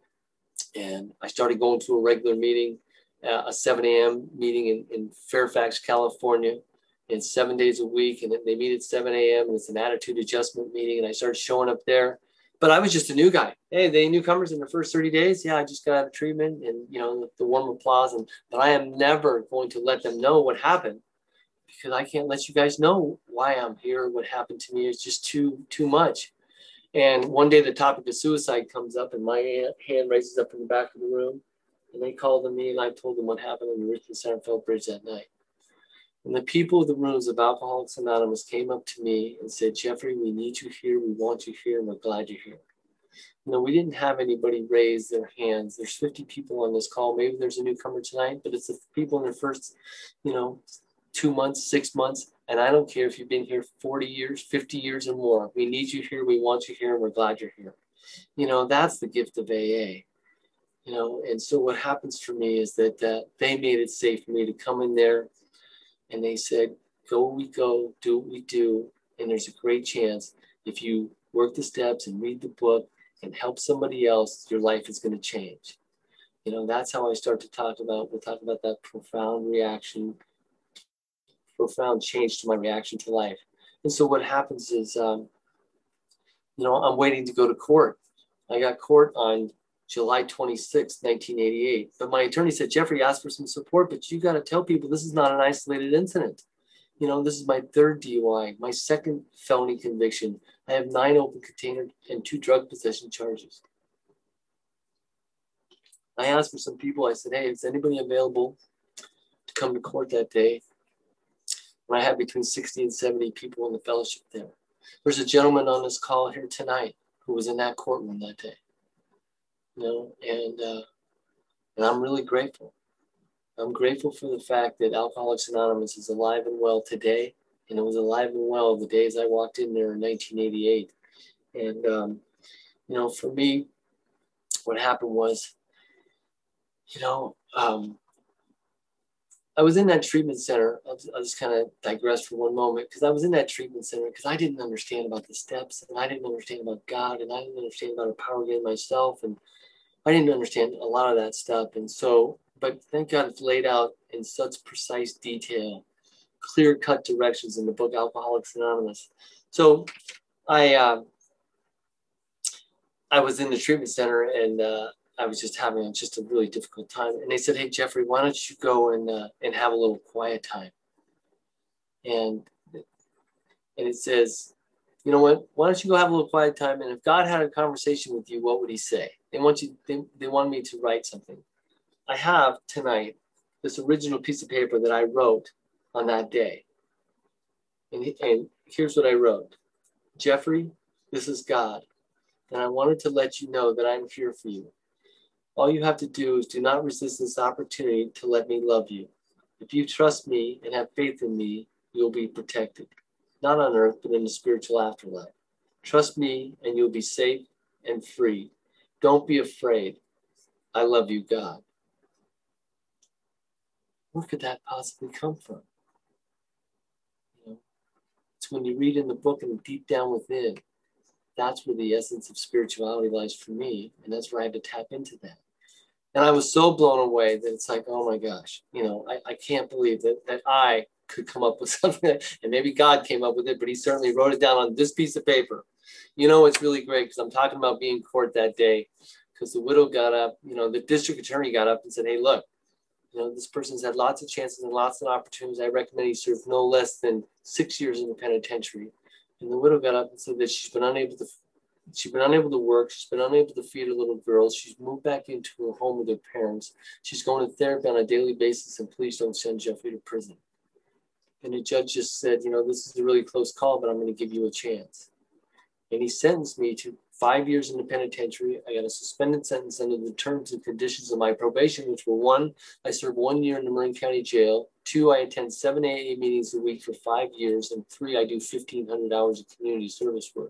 and I started going to a regular meeting, a 7 a.m. meeting in Fairfax, California, and 7 days a week. And they meet at 7 a.m. and it's an attitude adjustment meeting. And I started showing up there, but I was just a new guy. Hey, they newcomers in the first 30 days. Yeah, I just got out of treatment, and, the warm applause. But I am never going to let them know what happened, because I can't let you guys know why I'm here. What happened to me is just too much. And one day the topic of suicide comes up, and my hand raises up in the back of the room, and they called on me, and I told them what happened on the Richmond-Centerville Bridge that night. And the people of the rooms of Alcoholics Anonymous came up to me and said, Jeffrey, we need you here. We want you here, and we're glad you're here. We didn't have anybody raise their hands. There's 50 people on this call. Maybe there's a newcomer tonight, but it's the people in their first, 2 months, 6 months. And I don't care if you've been here 40 years, 50 years or more. We need you here. We want you here. And we're glad you're here. You know, that's the gift of AA. You know, and so what happens for me is that they made it safe for me to come in there, and they said, go where we go, do what we do. And there's a great chance if you work the steps and read the book and help somebody else, your life is going to change. You know, that's how I start to we'll talk about that profound change to my reaction to life. And so what happens is, you know, I'm waiting to go to court. I got court on July 26, 1988. But my attorney said, Jeffrey, asked for some support, but you got to tell people this is not an isolated incident. You know, this is my third DUI, my second felony conviction. I have 9 open container and 2 drug possession charges. I asked for some people. I said, hey, is anybody available to come to court that day? And I had between 60 and 70 people in the fellowship there. There's a gentleman on this call here tonight who was in that courtroom that day. You know, and I'm really grateful. I'm grateful for the fact that Alcoholics Anonymous is alive and well today, and it was alive and well the days I walked in there in 1988. And you know, for me, what happened was, you know, I was in that treatment center. I'll just kind of digress for one moment, because I was in that treatment center because I didn't understand about the steps, and I didn't understand about God, and I didn't understand about a power within myself, and I didn't understand a lot of that stuff. And so, but thank God it's laid out in such precise detail, clear-cut directions in the book Alcoholics Anonymous. So I was in the treatment center, and I was just having just a really difficult time. And they said, hey, Jeffrey, why don't you go and have a little quiet time? And it says, you know what, why don't you go have a little quiet time? And if God had a conversation with you, what would he say? They wanted me to write something. I have tonight this original piece of paper that I wrote on that day. And here's what I wrote. Jeffrey, this is God. And I wanted to let you know that I'm here for you. All you have to do is do not resist this opportunity to let me love you. If you trust me and have faith in me, you'll be protected. Not on earth, but in the spiritual afterlife. Trust me and you'll be safe and free. Don't be afraid. I love you, God. Where could that possibly come from? You know, it's when you read in the book and deep down within, that's where the essence of spirituality lies for me. And that's where I had to tap into that. And I was so blown away that it's like, oh my gosh, you know, I can't believe that I could come up with something, and maybe God came up with it, but he certainly wrote it down on this piece of paper. You know, it's really great because I'm talking about being in court that day, because the widow got up, you know, the district attorney got up and said, hey, look, you know, this person's had lots of chances and lots of opportunities. I recommend he serve no less than 6 years in the penitentiary. And the widow got up and said that she's been unable to work. She's been unable to feed her little girls. She's moved back into her home with her parents. She's going to therapy on a daily basis, and please don't send Jeffrey to prison. And the judge just said, you know, this is a really close call, but I'm going to give you a chance. And he sentenced me to 5 years in the penitentiary. I got a suspended sentence under the terms and conditions of my probation, which were 1, I served 1 year in the Marin County Jail. 2, I attend 7 AA meetings a week for 5 years. And 3, I do 1,500 hours of community service work.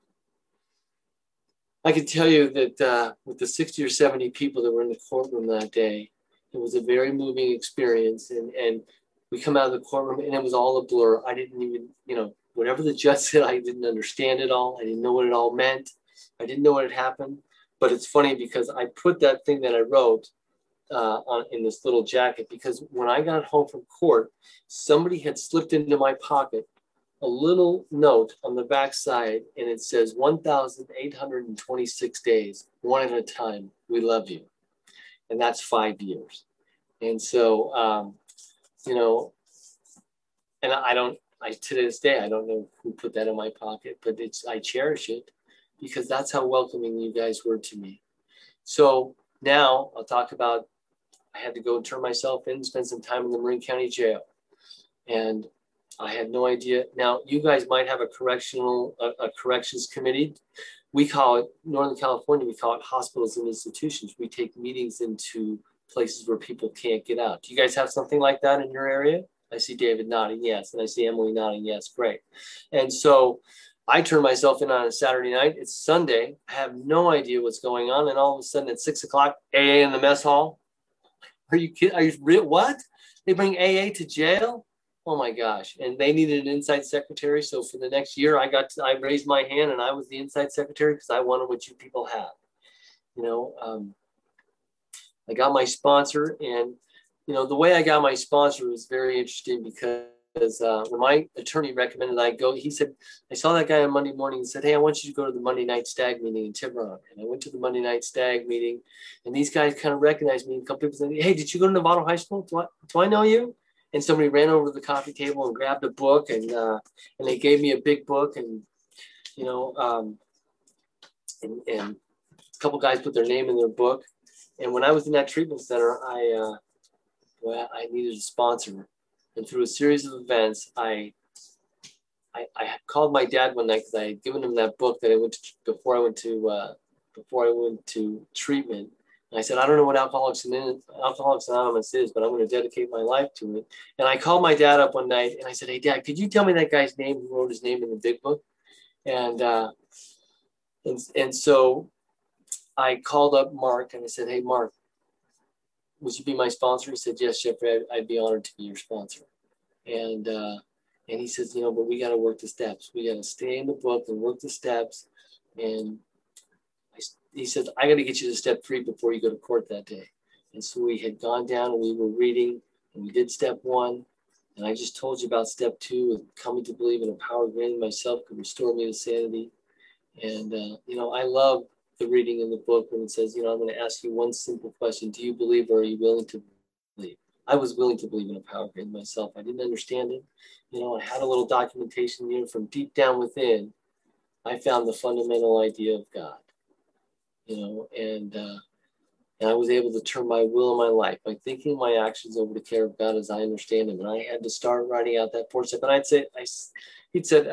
I can tell you that with the 60 or 70 people that were in the courtroom that day, it was a very moving experience. And we come out of the courtroom and it was all a blur. I didn't even, you know, whatever the judge said, I didn't understand it all. I didn't know what it all meant. I didn't know what had happened. But it's funny because I put that thing that I wrote in this little jacket, because when I got home from court, somebody had slipped into my pocket a little note on the back side, and it says 1,826 days, one at a time, we love you. And that's 5 years. And so, you know, and to this day, I don't know who put that in my pocket, but I cherish it because that's how welcoming you guys were to me. So now I'll talk about, I had to go turn myself in, spend some time in the Marin County Jail. And I had no idea. Now, you guys might have a corrections committee. We call it, Northern California, we call it hospitals and institutions. We take meetings into places where people can't get out. Do you guys have something like that in your area? I see David nodding yes. And I see Emily nodding yes. Great. And so I turn myself in on a Saturday night. It's Sunday. I have no idea what's going on. And all of a sudden at 6 o'clock, AA in the mess hall. Are you kidding? Are you real? What? They bring AA to jail? Oh my gosh. And they needed an inside secretary. So for the next year, I raised my hand and I was the inside secretary because I wanted what you people have. I got my sponsor, and the way I got my sponsor was very interesting because when my attorney recommended I go, he said, I saw that guy on Monday morning and said, hey, I want you to go to the Monday night stag meeting in Tiburon. And I went to the Monday night stag meeting, and these guys kind of recognized me. A couple people said, hey, did you go to Novato High School? Do I know you? And somebody ran over to the coffee table and grabbed a book, and they gave me a big book, and a couple guys put their name in their book. And when I was in that treatment center, I needed a sponsor. And through a series of events, I called my dad one night because I had given him that book that I went to before I went to treatment. And I said, I don't know what Alcoholics Anonymous is, but I'm going to dedicate my life to it. And I called my dad up one night and I said, hey, Dad, could you tell me that guy's name who wrote his name in the big book? And so I called up Mark and I said, hey, Mark, would you be my sponsor? He said, yes, Jeffrey, I'd be honored to be your sponsor. And he says, but we got to work the steps. We got to stay in the book and work the steps. And he said, I got to get you to step 3 before you go to court that day. And so we had gone down and we were reading and we did step 1. And I just told you about step 2 of coming to believe in a power greater than myself could restore me to sanity. And, I love the reading in the book when it says, I'm going to ask you one simple question. Do you believe, or are you willing to believe? I was willing to believe in a power greater than myself. I didn't understand it. I had a little documentation, from deep down within. I found the fundamental idea of God, and I was able to turn my will and my life, my thinking and my actions over to care of God as I understand him. And I had to start writing out that 4th step. And he'd said,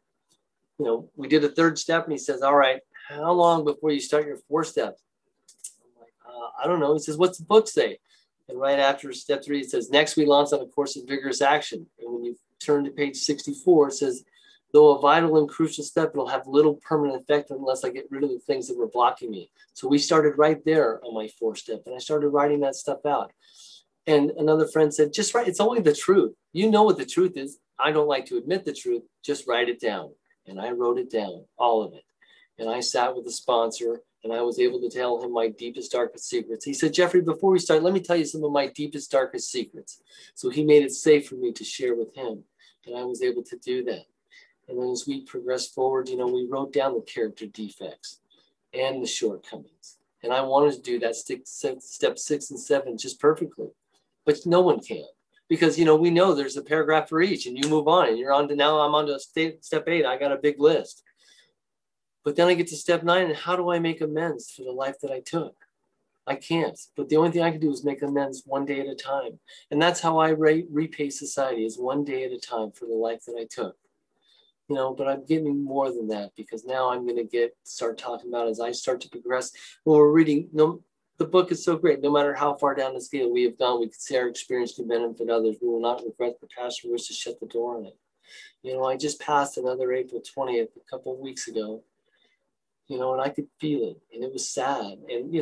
we did a 3rd step, and he says, all right, how long before you start your 4th step? I'm like, I don't know. He says, what's the book say? And right after step 3, it says, next we launch on a course of vigorous action. And when you turn to page 64, it says, though a vital and crucial step, it'll have little permanent effect unless I get rid of the things that were blocking me. So we started right there on my 4th step, and I started writing that stuff out. And another friend said, just write. It's only the truth. You know what the truth is. I don't like to admit the truth. Just write it down. And I wrote it down, all of it. And I sat with the sponsor, and I was able to tell him my deepest, darkest secrets. He said, Jeffrey, before we start, let me tell you some of my deepest, darkest secrets. So he made it safe for me to share with him. And I was able to do that. And then as we progressed forward, we wrote down the character defects and the shortcomings. And I wanted to do that step 6 and 7 just perfectly. But no one can. Because, we know there's a paragraph for each, and you move on. And you're on to now, I'm on to step 8. I got a big list. But then I get to step 9, and how do I make amends for the life that I took? I can't. But the only thing I can do is make amends one day at a time. And that's how I repay society, is one day at a time for the life that I took. But I'm getting more than that, because now I'm going to start talking about, as I start to progress. When we're reading, the book is so great. No matter how far down the scale we have gone, we can say our experience can benefit others. We will not regret the past or wish to shut the door on it. I just passed another April 20th a couple of weeks ago. And I could feel it, and it was sad. And,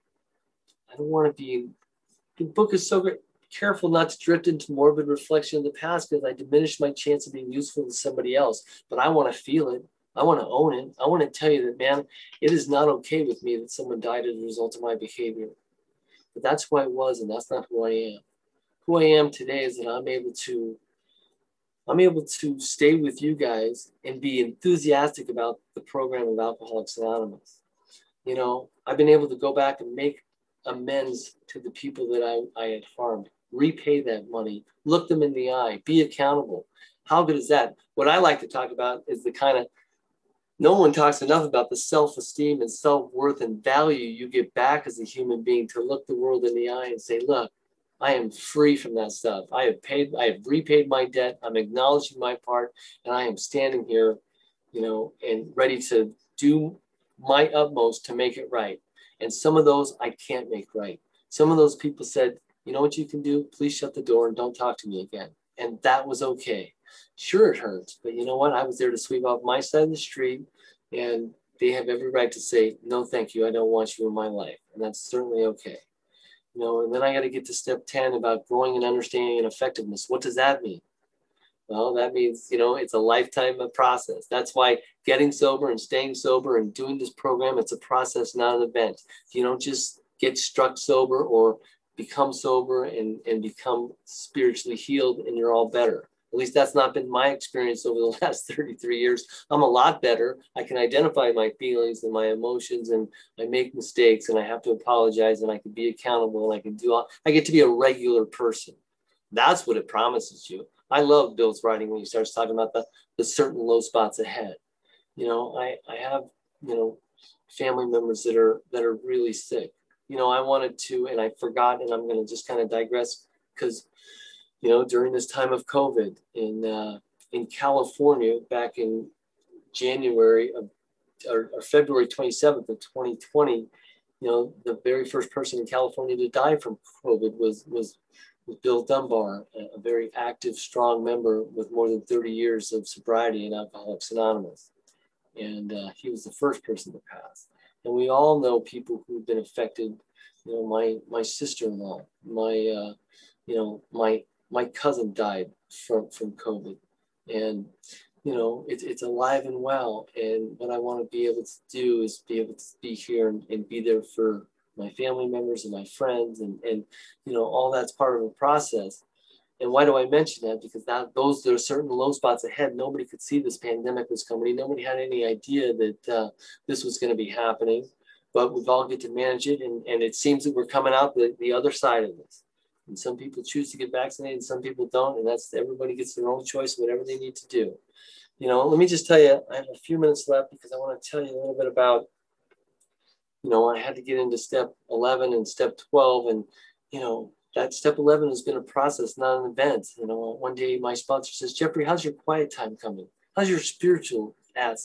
I don't want to the book is so great. Be careful not to drift into morbid reflection of the past, because I diminish my chance of being useful to somebody else. But I want to feel it. I want to own it. I want to tell you that, man, it is not okay with me that someone died as a result of my behavior. But that's who I was, and that's not who I am. Who I am today is that I'm able to stay with you guys and be enthusiastic about the program of Alcoholics Anonymous. I've been able to go back and make amends to the people that I had harmed, repay that money, look them in the eye, be accountable. How good is that? What I like to talk about is the kind of, no one talks enough about the self-esteem and self-worth and value you get back as a human being, to look the world in the eye and say, look, I am free from that stuff. I have repaid my debt. I'm acknowledging my part, and I am standing here, and ready to do my utmost to make it right. And some of those I can't make right. Some of those people said, you know what you can do? Please shut the door and don't talk to me again. And that was okay. Sure, it hurts, but you know what? I was there to sweep off my side of the street, and they have every right to say, no, thank you. I don't want you in my life. And that's certainly okay. And then I got to get to step 10 about growing and understanding and effectiveness. What does that mean? Well, that means, it's a lifetime of process. That's why getting sober and staying sober and doing this program, it's a process, not an event. You don't just get struck sober or become sober and become spiritually healed and you're all better. At least that's not been my experience over the last 33 years. I'm a lot better. I can identify my feelings and my emotions, and I make mistakes and I have to apologize, and I can be accountable, and I get to be a regular person. That's what it promises you. I love Bill's writing when he starts talking about the certain low spots ahead. I have, family members that are really sick. I wanted to, and I forgot, and I'm going to just kind of digress because, during this time of COVID in California back in January or February 27th of 2020, the very first person in California to die from COVID was Bill Dunbar, a very active, strong member with more than 30 years of sobriety in Alcoholics Anonymous. And he was the first person to pass. And we all know people who've been affected. My sister-in-law, my cousin died from COVID. And, it's alive and well. And what I want to be able to do is be able to be here and be there for my family members and my friends, and all that's part of the process. And why do I mention that? Because there are certain low spots ahead. Nobody could see this pandemic was coming. Nobody had any idea that this was going to be happening, but we've all get to manage it. And it seems that we're coming out the other side of this. And some people choose to get vaccinated, and some people don't. And everybody gets their own choice, whatever they need to do. Let me just tell you, I have a few minutes left because I want to tell you a little bit about, I had to get into step 11 and step 12. And, that step 11 has been a process, not an event. One day my sponsor says, Jeffrey, how's your quiet time coming? How's your spiritual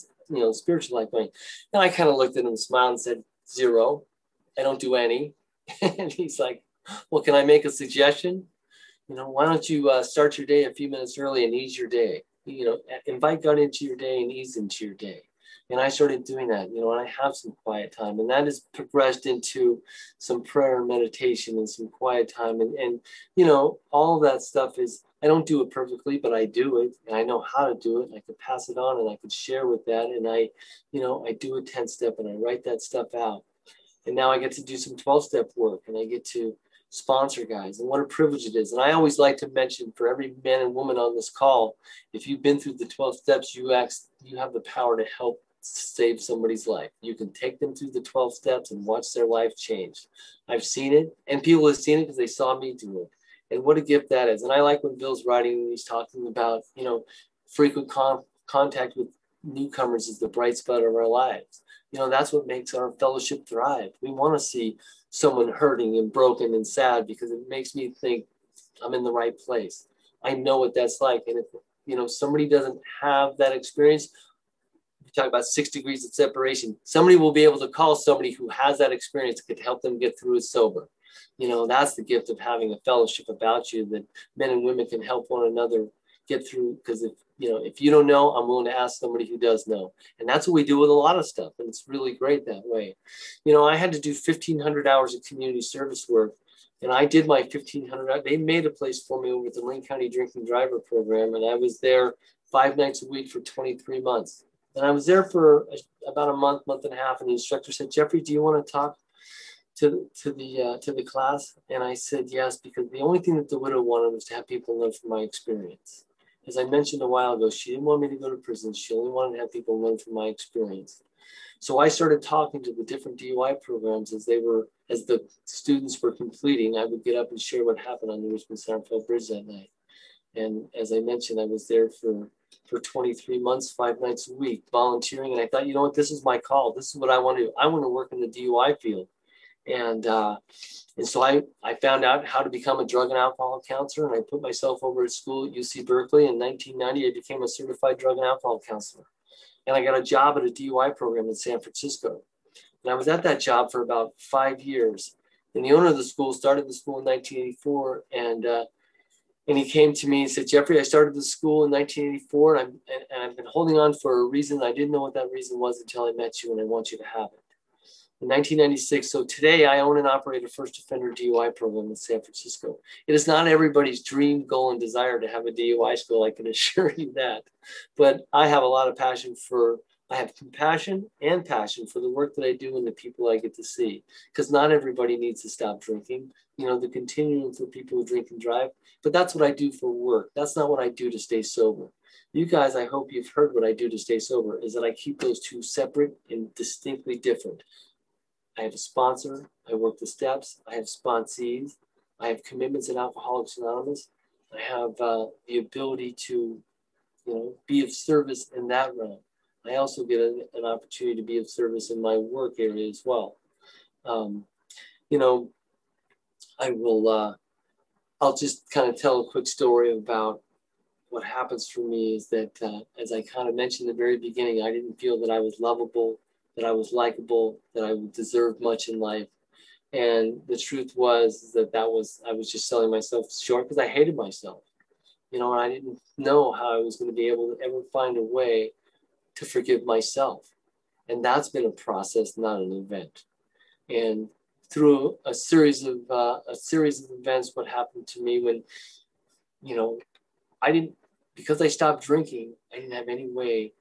life going? And I kind of looked at him and smiled and said, 0. I don't do any. And he's like, well, can I make a suggestion? Why don't you start your day a few minutes early and ease your day? Invite God into your day and ease into your day. And I started doing that, and I have some quiet time, and that has progressed into some prayer and meditation and some quiet time. And all of that stuff I don't do it perfectly, but I do it, and I know how to do it. And I could pass it on, and I could share with that. And I do a 10-step, and I write that stuff out. And now I get to do some 12-step work, and I get to sponsor guys, and what a privilege it is. And I always like to mention, for every man and woman on this call, if you've been through the 12 steps, you have the power to help save somebody's life. You can take them through the 12 steps and watch their life change. I've seen it, and people have seen it because they saw me do it. And what a gift that is. And I like when Bill's writing, he's talking about, frequent contact with newcomers is the bright spot of our lives. That's what makes our fellowship thrive. We want to see someone hurting and broken and sad because it makes me think I'm in the right place. I know what that's like. And if, somebody doesn't have that experience, you talk about 6 degrees of separation, somebody will be able to call somebody who has that experience that could help them get through it sober. That's the gift of having a fellowship about you, that men and women can help one another get through. Because if you don't know, I'm willing to ask somebody who does know. And that's what we do with a lot of stuff. And it's really great that way. I had to do 1,500 hours of community service work. And I did my 1,500. They made a place for me over at the Lane County Drinking Driver Program. And I was there 5 nights a week for 23 months. And I was there for about a month and a half. And the instructor said, Jeffrey, do you want to talk to the class? And I said, yes, because the only thing that the widow wanted was to have people learn from my experience. As I mentioned a while ago, she didn't want me to go to prison. She only wanted to have people learn from my experience. So I started talking to the different DUI programs as the students were completing. I would get up and share what happened on the Richmond-Seinfeld Bridge that night. And as I mentioned, I was there for 23 months, 5 nights a week, volunteering. And I thought, this is my call. This is what I want to do. I want to work in the DUI field. And so I found out how to become a drug and alcohol counselor, and I put myself over at school at UC Berkeley. In 1990, I became a certified drug and alcohol counselor. And I got a job at a DUI program in San Francisco. And I was at that job for about 5 years. And the owner of the school started the school in 1984. And And he came to me and said, Jeffrey, I started the school in 1984, and I've been holding on for a reason. I didn't know what that reason was until I met you, and I want you to have it. In 1996, so today I own and operate a first offender DUI program in San Francisco. It is not everybody's dream, goal, and desire to have a DUI school, I can assure you that. But I have a lot of I have compassion and passion for the work that I do and the people I get to see. Because not everybody needs to stop drinking. You know, the continuum for people who drink and drive. But that's what I do for work. That's not what I do to stay sober. You guys, I hope you've heard what I do to stay sober, is that I keep those two separate and distinctly different. I have a sponsor. I work the steps. I have sponsees. I have commitments in Alcoholics Anonymous. I have the ability to, be of service in that realm. I also get an opportunity to be of service in my work area as well. I'll just kind of tell a quick story about what happens for me is that, as I kind of mentioned in the very beginning, I didn't feel that I was lovable, that I was likable, that I deserved much in life. And the truth was that I was just selling myself short because I hated myself, and I didn't know how I was going to be able to ever find a way to forgive myself. And that's been a process, not an event. And through a series of events, what happened to me when, because I stopped drinking, I didn't have any way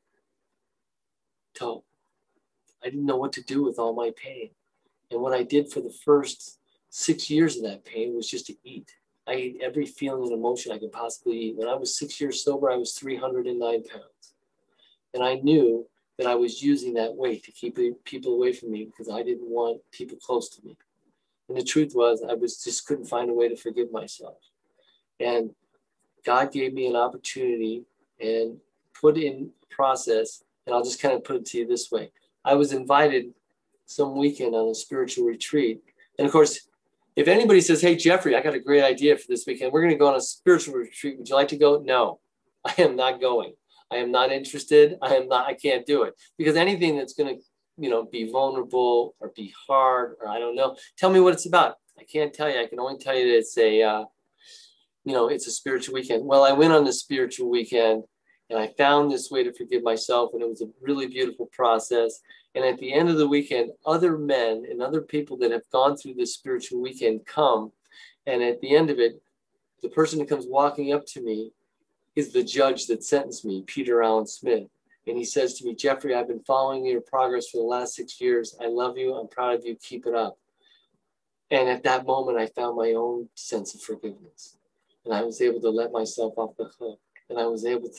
I didn't know what to do with all my pain. And what I did for the first 6 years of that pain was just to eat. I ate every feeling and emotion I could possibly eat. When I was 6 years sober, I was 309 pounds. And I knew that I was using that weight to keep people away from me because I didn't want people close to me. And the truth was, I just couldn't find a way to forgive myself. And God gave me an opportunity and put in process, and I'll just kind of put it to you this way. I was invited some weekend on a spiritual retreat. And of course, if anybody says, hey, Jeffrey, I got a great idea for this weekend. We're going to go on a spiritual retreat. Would you like to go? No, I am not going. I am not interested. I can't do it because anything that's going to, be vulnerable or be hard, or I don't know, tell me what it's about. I can't tell you. I can only tell you that it's it's a spiritual weekend. Well, I went on the spiritual weekend and I found this way to forgive myself. And it was a really beautiful process. And at the end of the weekend, other men and other people that have gone through this spiritual weekend come. And at the end of it, the person that comes walking up to me is the judge that sentenced me, Peter Allen Smith. And he says to me, Jeffrey, I've been following your progress for the last 6 years. I love you. I'm proud of you. Keep it up. And at that moment, I found my own sense of forgiveness. And I was able to let myself off the hook. And I was able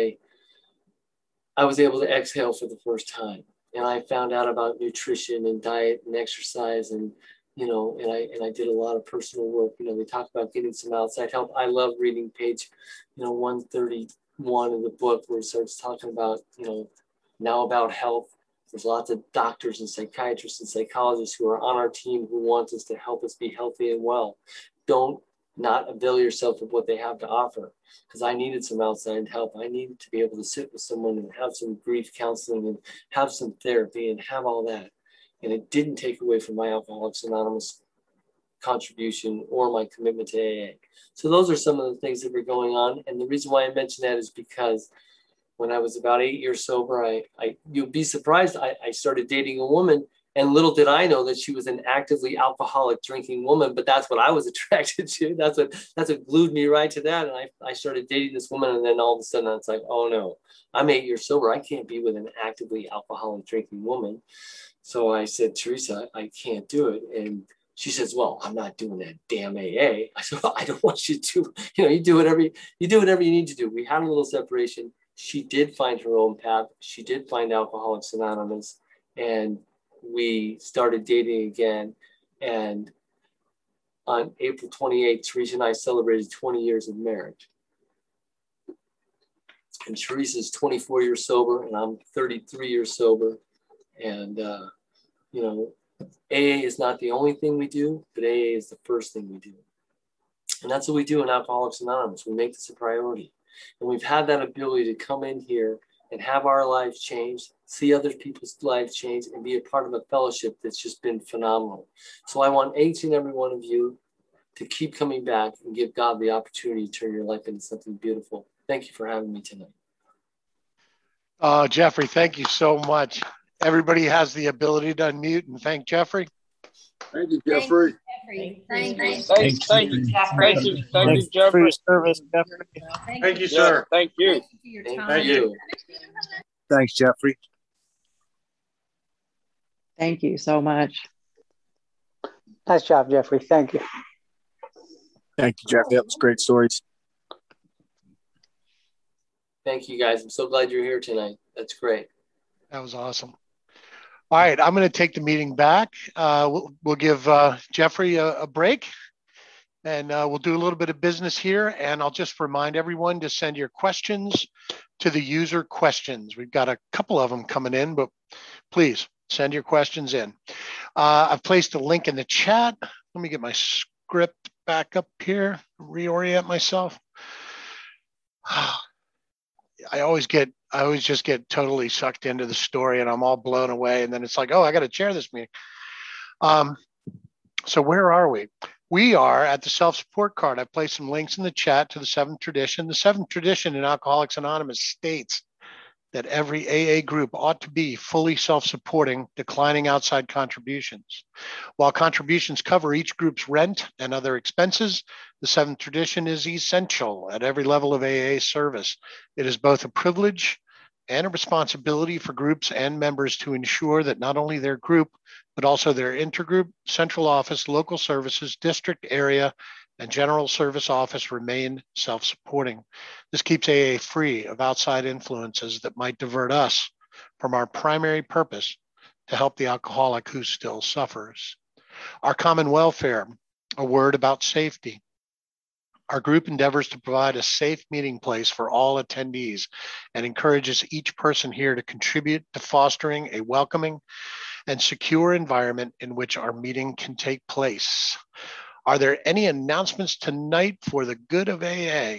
to exhale for the first time. And I found out about nutrition and diet and exercise and I did a lot of personal work. They talk about getting some outside help. I love reading page, 131 of the book where it starts talking about, now about health. There's lots of doctors and psychiatrists and psychologists who are on our team who want us to help us be healthy and well. Don't not avail yourself of what they have to offer, because I needed some outside help. I needed to be able to sit with someone and have some grief counseling and have some therapy and have all that. And it didn't take away from my Alcoholics Anonymous contribution or my commitment to AA. So those are some of the things that were going on. And the reason why I mention that is because when I was about 8 years sober, you'd be surprised, I started dating a woman. And little did I know that she was an actively alcoholic drinking woman, but that's what I was attracted to. That's what glued me right to that. And I started dating this woman, and then all of a sudden it's like, oh no, I'm 8 years sober. I can't be with an actively alcoholic drinking woman. So I said, Teresa, I can't do it. And she says, well, I'm not doing that damn AA. I said, well, I don't want you to, you do whatever you need to do. We had a little separation. She did find her own path. She did find Alcoholics Anonymous, and we started dating again. And on April 28th, Teresa and I celebrated 20 years of marriage. And Teresa's 24 years sober, and I'm 33 years sober. And, AA is not the only thing we do, but AA is the first thing we do. And that's what we do in Alcoholics Anonymous. We make this a priority. And we've had that ability to come in here and have our lives change, see other people's lives change, and be a part of a fellowship that's just been phenomenal. So I want each and every one of you to keep coming back and give God the opportunity to turn your life into something beautiful. Thank you for having me tonight. Jeffrey, thank you so much. Everybody has the ability to unmute and thank Jeffrey. Thank you, Jeffrey. Thank you, Thank you, Jeffrey. Jeffrey. For your service, Jeffrey. Thank you, sir. Thank you. Thank you. Thanks, Jeffrey. Thank you so much. Nice job, Jeffrey. Thank you. Thank you, Jeffrey. That was great stories. Thank you, guys. I'm so glad you're here tonight. That's great. That was awesome. All right, I'm going to take the meeting back. We'll give Jeffrey a break, and we'll do a little bit of business here. And I'll just remind everyone to send your questions to the user questions. We've got a couple of them coming in, but please send your questions in. I've placed a link in the chat. Let me get my script back up here, reorient myself. I always just get totally sucked into the story and I'm all blown away. And then it's like, oh, I got to chair this meeting. So where are we? We are at the self-support card. I placed some links in the chat to the seventh tradition. The seventh tradition in Alcoholics Anonymous states that every AA group ought to be fully self-supporting, declining outside contributions. While contributions cover each group's rent and other expenses, the seventh tradition is essential at every level of AA service. It is both a privilege and a responsibility for groups and members to ensure that not only their group, but also their intergroup, central office, local services, district area, and general service office remain self-supporting. This keeps AA free of outside influences that might divert us from our primary purpose to help the alcoholic who still suffers. Our common welfare, a word about safety. Our group endeavors to provide a safe meeting place for all attendees and encourages each person here to contribute to fostering a welcoming and secure environment in which our meeting can take place. Are there any announcements tonight for the good of AA?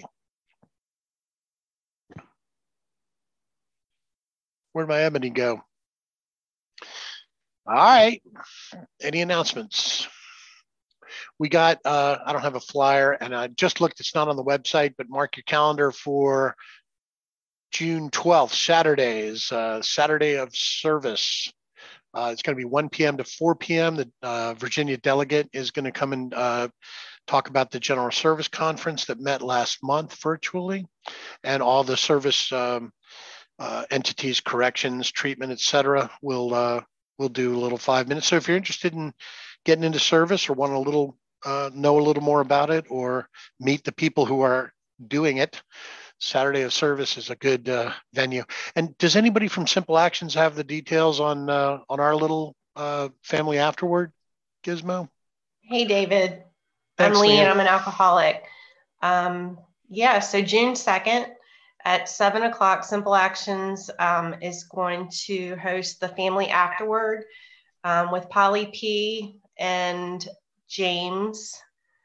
Where'd my Ebony go? All right, any announcements? We got, I don't have a flyer and I just looked, it's not on the website, but mark your calendar for June 12th, Saturday is Saturday of service. It's going to be 1 p.m. to 4 p.m. The Virginia delegate is going to come and talk about the General Service Conference that met last month virtually, and all the service entities, corrections, treatment, etc. We'll do a little 5 minutes. So if you're interested in getting into service or want a little know a little more about it or meet the people who are doing it, Saturday of service is a good venue. And does anybody from Simple Actions have the details on our little family afterward gizmo? Hey, David. Thanks, I'm Lee, and Leanne. I'm an alcoholic. Yeah, so June 2nd at 7 o'clock, Simple Actions is going to host the family afterward with Polly P. and James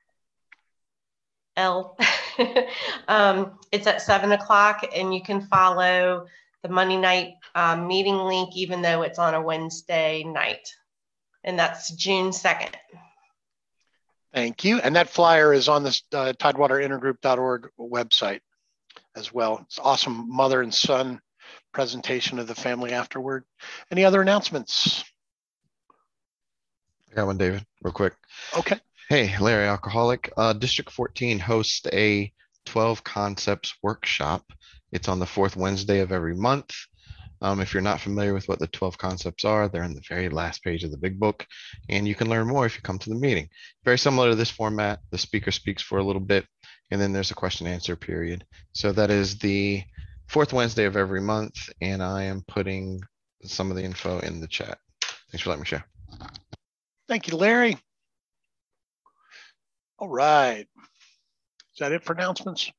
L. It's at 7 o'clock, and you can follow the Monday night meeting link, even though it's on a Wednesday night. And that's June 2nd. Thank you. And that flyer is on the TidewaterIntergroup.org website as well. It's awesome mother and son presentation of the family afterward. Any other announcements? I got one, David, real quick. Okay. Hey, Larry Alcoholic. District 14 hosts a 12 Concepts workshop. It's on the fourth Wednesday of every month. If you're not familiar with what the 12 concepts are, they're in the very last page of the big book, and you can learn more if you come to the meeting. Very similar to this format. The speaker speaks for a little bit, and then there's a question and answer period. So that is the fourth Wednesday of every month, and I am putting some of the info in the chat. Thanks for letting me share. Thank you, Larry. All right. Is that it for announcements?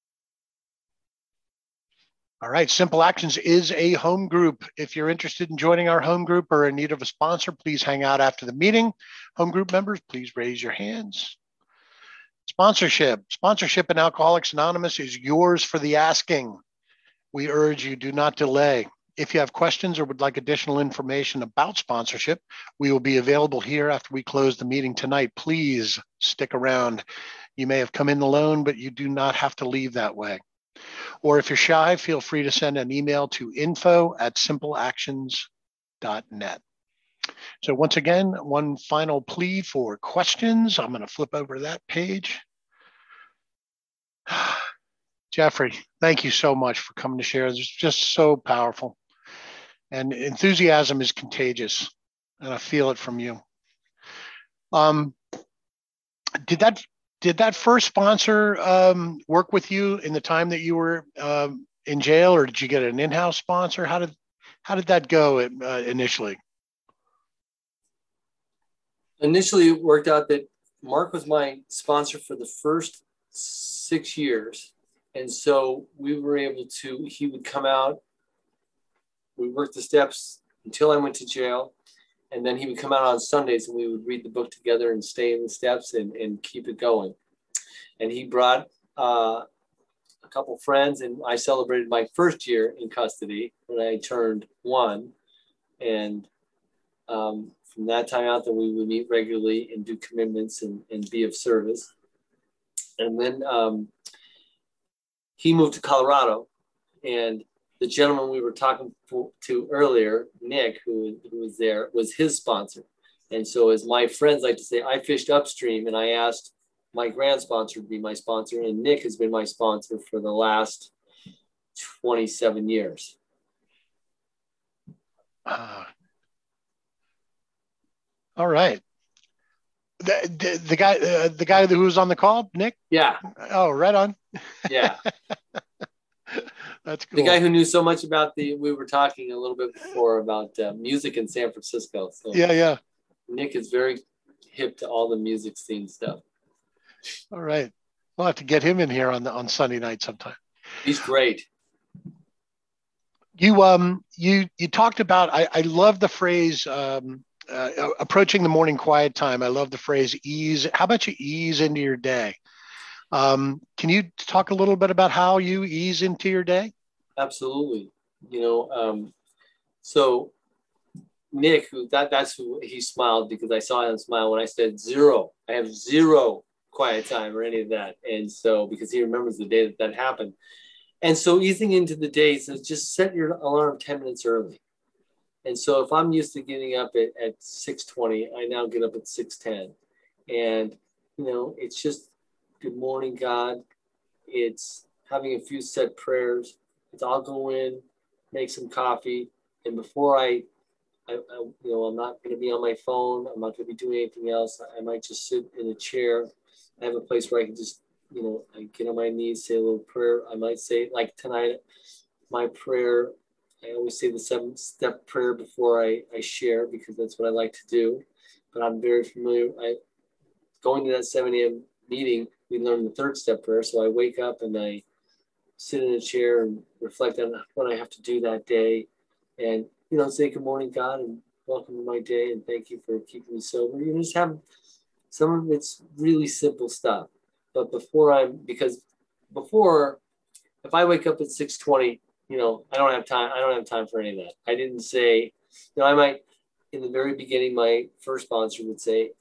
All right, Simple Actions is a home group. If you're interested in joining our home group or in need of a sponsor, please hang out after the meeting. Home group members, please raise your hands. Sponsorship. Sponsorship in Alcoholics Anonymous is yours for the asking. We urge you, do not delay. If you have questions or would like additional information about sponsorship, we will be available here after we close the meeting tonight. Please stick around. You may have come in alone, but you do not have to leave that way. Or if you're shy, feel free to send an email to info@simpleactions.net. So once again, one final plea for questions. I'm going to flip over that page. Jeffrey, thank you so much for coming to share. It's just so powerful. And enthusiasm is contagious, and I feel it from you. Did that first sponsor work with you in the time that you were in jail, or did you get an in-house sponsor? How did that go initially? Initially, it worked out that Mark was my sponsor for the first 6 years. And so we were able to, he would come out, we worked the steps until I went to jail. And then he would come out on Sundays and we would read the book together and stay in the steps and keep it going. And he brought a couple friends, and I celebrated my first year in custody when I turned 1. And from that time out, then we would meet regularly and do commitments and be of service. And then he moved to Colorado, and the gentleman we were talking to earlier, Nick, who was there, was his sponsor. And so, as my friends like to say, I fished upstream and I asked my grand sponsor to be my sponsor, and Nick has been my sponsor for the last 27 years. All right. The guy who was on the call, Nick? Yeah. Oh, right on. Yeah. That's cool. The guy who knew so much about we were talking a little bit before about music in San Francisco. So yeah. Nick is very hip to all the music scene stuff. All right. We'll have to get him in here on Sunday night sometime. He's great. You talked about, I love the phrase, approaching the morning quiet time. I love the phrase ease. How about you ease into your day? Can you talk a little bit about how you ease into your day? Absolutely. So Nick, that's who he smiled, because I saw him smile when I said zero. I have zero quiet time or any of that. And so, because he remembers the day that happened. And so easing into the day says, just set your alarm 10 minutes early. And so if I'm used to getting up at 6:20, I now get up at 6:10. And, it's just, good morning, God. It's having a few set prayers. I'll go in, make some coffee. And before I'm not going to be on my phone. I'm not going to be doing anything else. I might just sit in a chair. I have a place where I can just, I get on my knees, say a little prayer. I might say, like tonight, my prayer, I always say the 7-step prayer before I share, because that's what I like to do. But I'm very familiar. Going to that 7 a.m. meeting, we learn the 3rd step prayer. So I wake up and I sit in a chair and reflect on what I have to do that day. And, say good morning, God, and welcome to my day. And thank you for keeping me sober. Just have some of it's really simple stuff. But because if I wake up at 6:20, I don't have time. I don't have time for any of that. I didn't say, I might, in the very beginning, my first sponsor would say,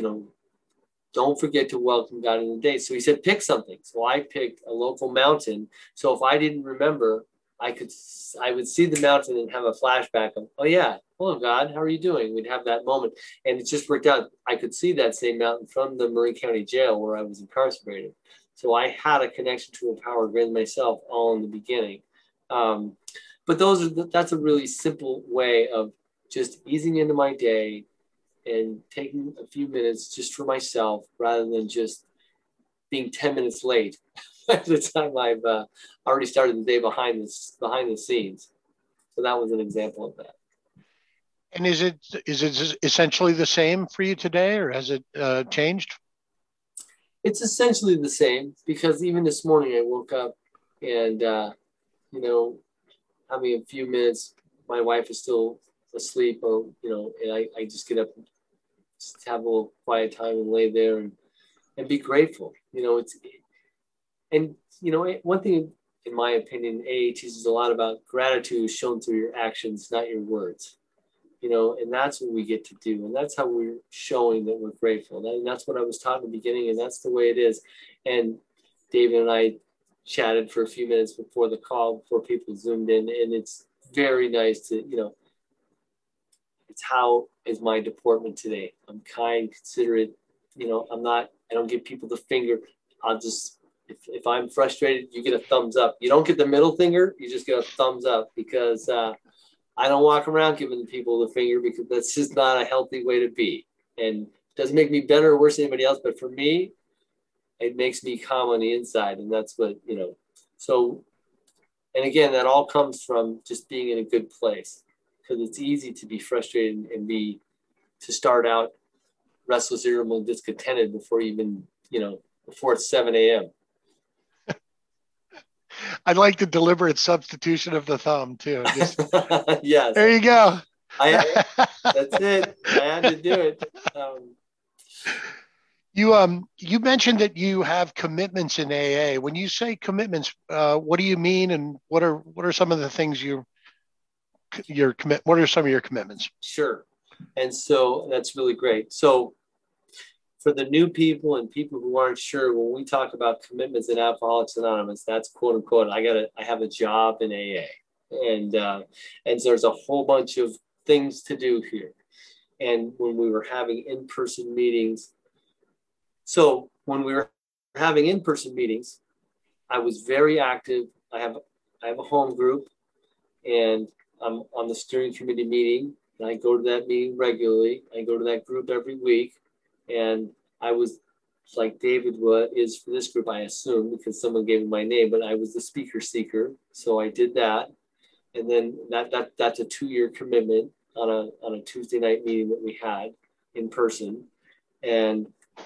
don't forget to welcome God in the day. So he said, pick something. So I picked a local mountain. So if I didn't remember, I would see the mountain and have a flashback of, oh yeah, hello God, how are you doing? We'd have that moment. And it just worked out. I could see that same mountain from the Murray County Jail where I was incarcerated. So I had a connection to a power greater than myself all in the beginning. But that's a really simple way of just easing into my day and taking a few minutes just for myself, rather than just being 10 minutes late by the time I've already started the day behind the scenes. So that was an example of that. And is it essentially the same for you today, or has it changed? It's essentially the same, because even this morning I woke up and, having a few minutes, my wife is still asleep, or, and I just get up and just have a little quiet time and lay there and be grateful. One thing in my opinion, AA teaches a lot about gratitude shown through your actions, not your words. You know, and that's what we get to do. And that's how we're showing that we're grateful. And that's what I was taught in the beginning, and that's the way it is. And David and I chatted for a few minutes before the call, before people zoomed in, and it's very nice to, you know, it's how is my deportment today. I'm kind, considerate, you know, I don't give people the finger. I'll just, if I'm frustrated, you get a thumbs up. You don't get the middle finger, you just get a thumbs up, because I don't walk around giving people the finger, because that's just not a healthy way to be. And it doesn't make me better or worse than anybody else, but for me, it makes me calm on the inside. And that's what, you know, so, and again, that all comes from just being in a good place, because it's easy to be frustrated and to start out restless, irritable, and discontented before even, you know, before it's 7 a.m. I'd like the deliberate substitution of the thumb too. Just, yes. there you go. That's it. I had to do it. You mentioned that you have commitments in AA. When you say commitments, what do you mean, and what are some of the things what are some of your commitments? Sure. And so that's really great. So for the new people and people who aren't sure, when we talk about commitments in Alcoholics Anonymous, that's quote unquote, I have a job in AA. And so there's a whole bunch of things to do here. And when we were having in-person meetings, so when we were having in-person meetings, I was very active. I have a home group, and I'm on the steering committee meeting, and I go to that meeting regularly. I go to that group every week. And I was, like David is for this group, I assume, because someone gave me my name, but I was the speaker seeker. So I did that. And then that's a 2-year commitment on a Tuesday night meeting that we had in person. And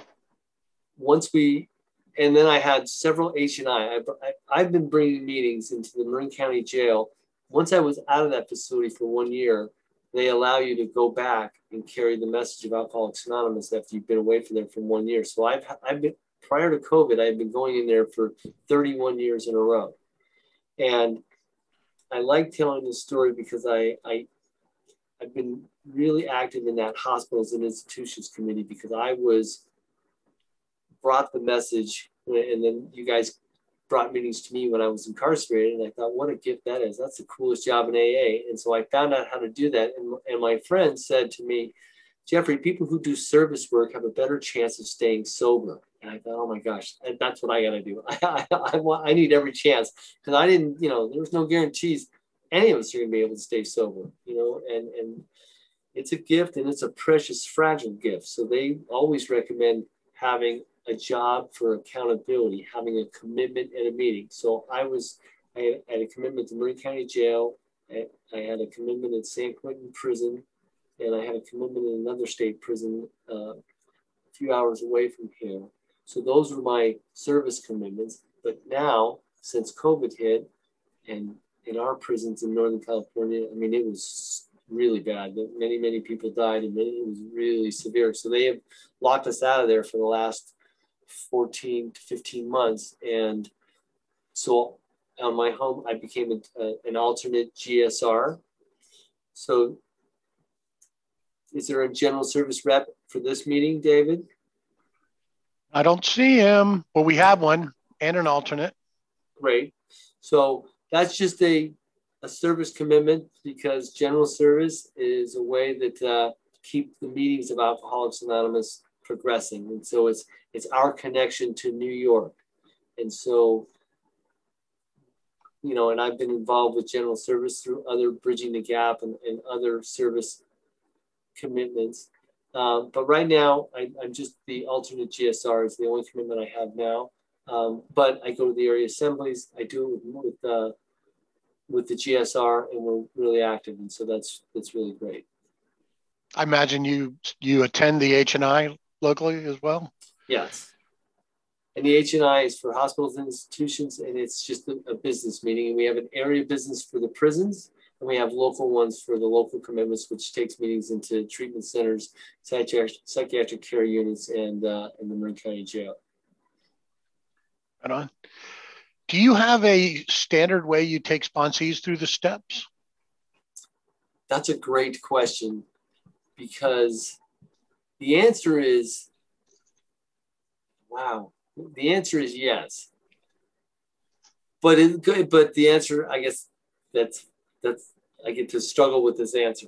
then I had several H&I. I've been bringing meetings into the Marin County Jail. Once I was out of that facility for 1 year, they allow you to go back and carry the message of Alcoholics Anonymous after you've been away from them for 1 year. So I've been, prior to COVID, I had been going in there for 31 years in a row. And I like telling this story because I've been really active in that hospitals and institutions committee, because I brought the message, and then you guys brought meetings to me when I was incarcerated, and I thought, what a gift that is. That's the coolest job in AA. And so I found out how to do that. And my friend said to me, Jeffrey, people who do service work have a better chance of staying sober. And I thought, oh my gosh, that's what I got to do. I need every chance, because I didn't, you know, there was no guarantees any of us are going to be able to stay sober, you know, and it's a gift, and it's a precious, fragile gift. So they always recommend having a job for accountability, having a commitment at a meeting. So I had a commitment to Marin County Jail. I had a commitment at San Quentin Prison, and I had a commitment in another state prison a few hours away from here. So those were my service commitments. But now, since COVID hit, and in our prisons in Northern California, I mean, it was really bad. Many, many people died, and it was really severe. So they have locked us out of there for the last 14 to 15 months. And so on my home, I became an alternate GSR. So is there a general service rep for this meeting, David? I don't see him. Well, we have one and an alternate. Great. So that's just a service commitment, because general service is a way that keep the meetings of Alcoholics Anonymous progressing. And so it's our connection to New York. And so, you know, and I've been involved with general service through other Bridging the Gap and other service commitments. But right now, I'm just the alternate GSR is the only commitment I have now. But I go to the area assemblies. I do it with the GSR, and we're really active. And so that's really great. I imagine you attend the H&I locally as well? Yes. And the H&I is for hospitals and institutions, and it's just a business meeting. And we have an area business for the prisons, and we have local ones for the local commitments, which takes meetings into treatment centers, psychiatric care units, and the Marin County Jail. Right on. Do you have a standard way you take sponsees through the steps? That's a great question, because the answer is, wow. The answer is yes. But the answer, I guess that's I get to struggle with this answer.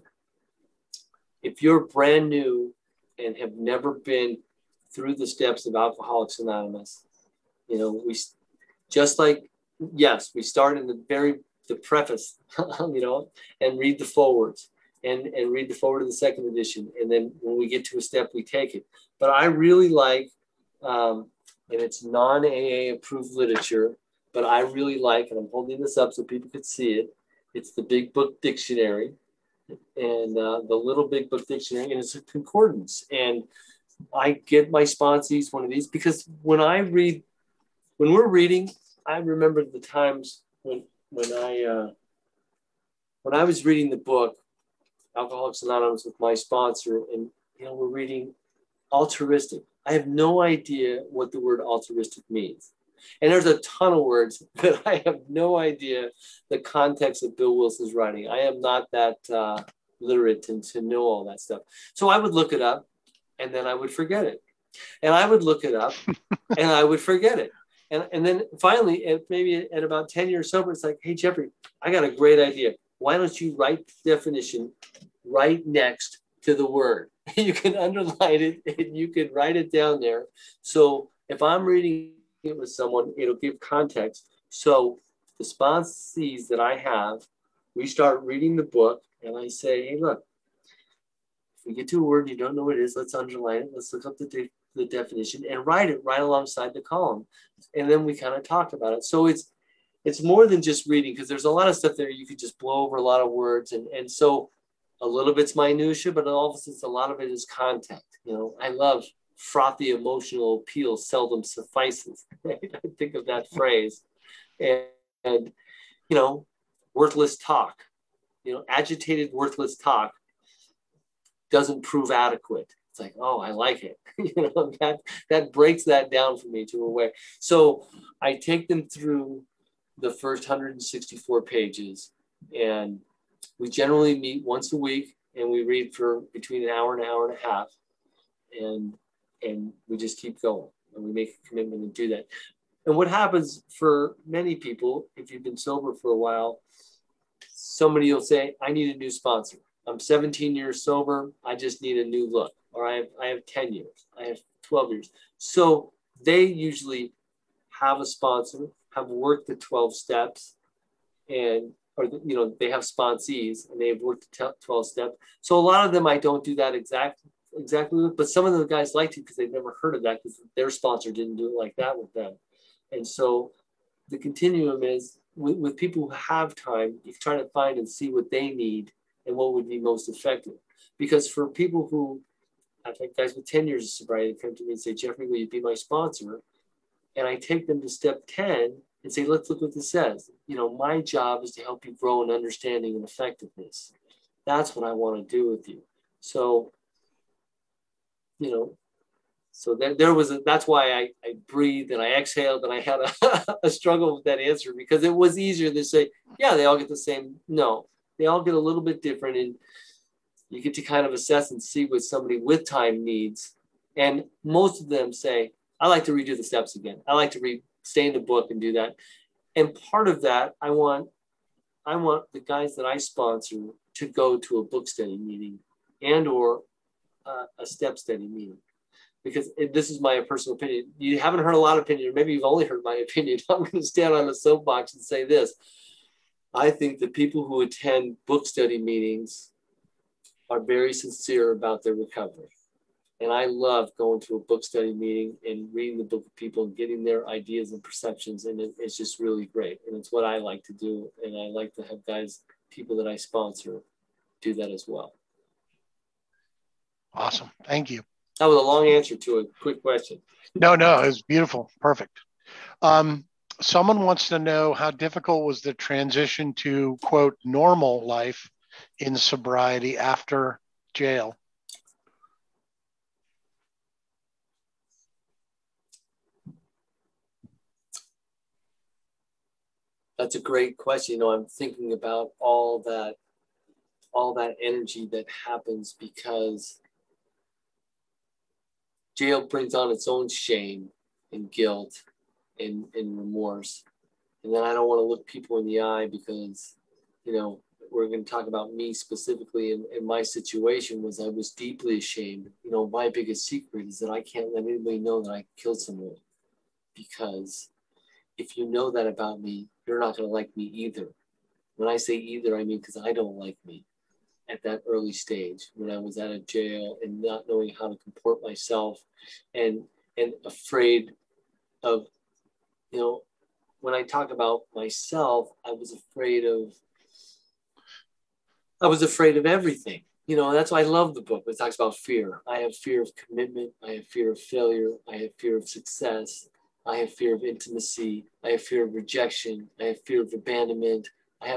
If you're brand new and have never been through the steps of Alcoholics Anonymous, you know, we just like, yes, we start in the preface, you know, and read the forwards and read the forward of the second edition. And then when we get to a step, we take it. But I really like, and it's non-AA approved literature, but I really like, and I'm holding this up so people could see it. It's the Big Book Dictionary, and the Little Big Book Dictionary, and it's a concordance. And I get my sponsees one of these, because when we're reading, I remember the times when I was reading the book Alcoholics Anonymous with my sponsor, and you know, we're reading altruistic. I have no idea what the word altruistic means. And there's a ton of words that I have no idea the context of Bill Wilson's writing. I am not that literate to know all that stuff. So I would look it up, and then I would forget it. And I would look it up, and I would forget it. And then finally, maybe at about 10 years sober, it's like, hey, Jeffrey, I got a great idea. Why don't you write the definition right next to the word? You can underline it, and you can write it down there. So if I'm reading it with someone, it'll give context. So the sponsees that I have, we start reading the book, and I say, hey, look, if we get to a word and you don't know what it is, let's underline it. Let's look up the definition and write it right alongside the column. And then we kind of talk about it. So it's more than just reading, because there's a lot of stuff there. You could just blow over a lot of words. And so a little bit's minutia, but also a lot of it is content. You know, I love frothy emotional appeal seldom suffices. Right? I think of that phrase. And, you know, worthless talk, you know, agitated, worthless talk doesn't prove adequate. It's like, oh, I like it. You know, that breaks that down for me to a way. So I take them through the first 164 pages, and we generally meet once a week, and we read for between an hour and a half, and we just keep going, and we make a commitment to do that. And what happens for many people, if you've been sober for a while, somebody will say, I need a new sponsor. I'm 17 years sober. I just need a new look. Or I have 10 years. I have 12 years. So they usually have a sponsor, have worked the 12 steps, or you know, they have sponsees and they've worked the 12 steps. So a lot of them, I don't do that exactly, but some of the guys like to, because they've never heard of that, because their sponsor didn't do it like that with them. And so the continuum is with people who have time, you try to find and see what they need and what would be most effective. Because for people who, I've had guys with 10 years of sobriety come to me and say, Jeffrey, will you be my sponsor? And I take them to step 10 and say, let's look what this says. You know, my job is to help you grow in understanding and effectiveness. That's what I want to do with you. So, you know, so that's why I breathed and I exhaled, and I had a struggle with that answer, because it was easier to say, yeah, they all get the same. No, they all get a little bit different, and you get to kind of assess and see what somebody with time needs. And most of them say, I like to redo the steps again. I like to stay in the book and do that. And part of that, I want the guys that I sponsor to go to a book study meeting and or a step study meeting. Because this is my personal opinion. You haven't heard a lot of opinion, or maybe you've only heard my opinion. I'm going to stand on a soapbox and say this. I think the people who attend book study meetings are very sincere about their recovery. And I love going to a book study meeting and reading the book of people and getting their ideas and perceptions. And it's just really great. And it's what I like to do. And I like to have people that I sponsor do that as well. Awesome. Thank you. That was a long answer to a quick question. No, it was beautiful. Perfect. Someone wants to know, how difficult was the transition to, quote, normal life in sobriety after jail? That's a great question. I'm thinking about all that energy that happens because jail brings on its own shame and guilt and remorse. And then I don't want to look people in the eye because, we're going to talk about me specifically. And my situation was I was deeply ashamed. My biggest secret is that I can't let anybody know that I killed someone, because if you know that about me, you're not going to like me either. When I say either, I mean because I don't like me at that early stage when I was out of jail and not knowing how to comport myself and afraid of, when I talk about myself, I was afraid of everything. That's why I love the book. It talks about fear. I have fear of commitment. I have fear of failure. I have fear of success. I have fear of intimacy. I have fear of rejection. I have fear of abandonment.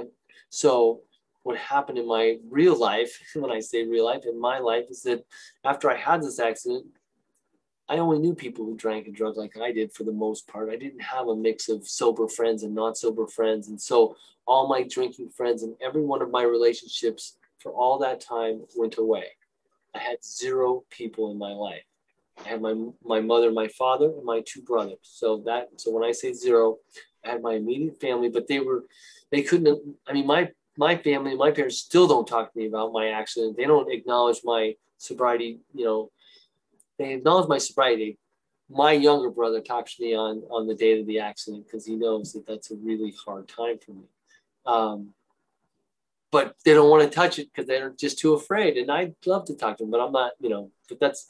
So what happened in my real life, when I say real life, in my life, is that after I had this accident, I only knew people who drank and drug like I did for the most part. I didn't have a mix of sober friends and not sober friends. And so all my drinking friends and every one of my relationships for all that time went away. I had 0 people in my life. I had my mother, my father, and my 2 brothers. So when I say 0, I had my immediate family, but they couldn't, my family, my parents still don't talk to me about my accident. They don't acknowledge my sobriety, they acknowledge my sobriety. My younger brother talks to me on the date of the accident because he knows that that's a really hard time for me. But they don't want to touch it because they're just too afraid. And I'd love to talk to them, but I'm not, but that's,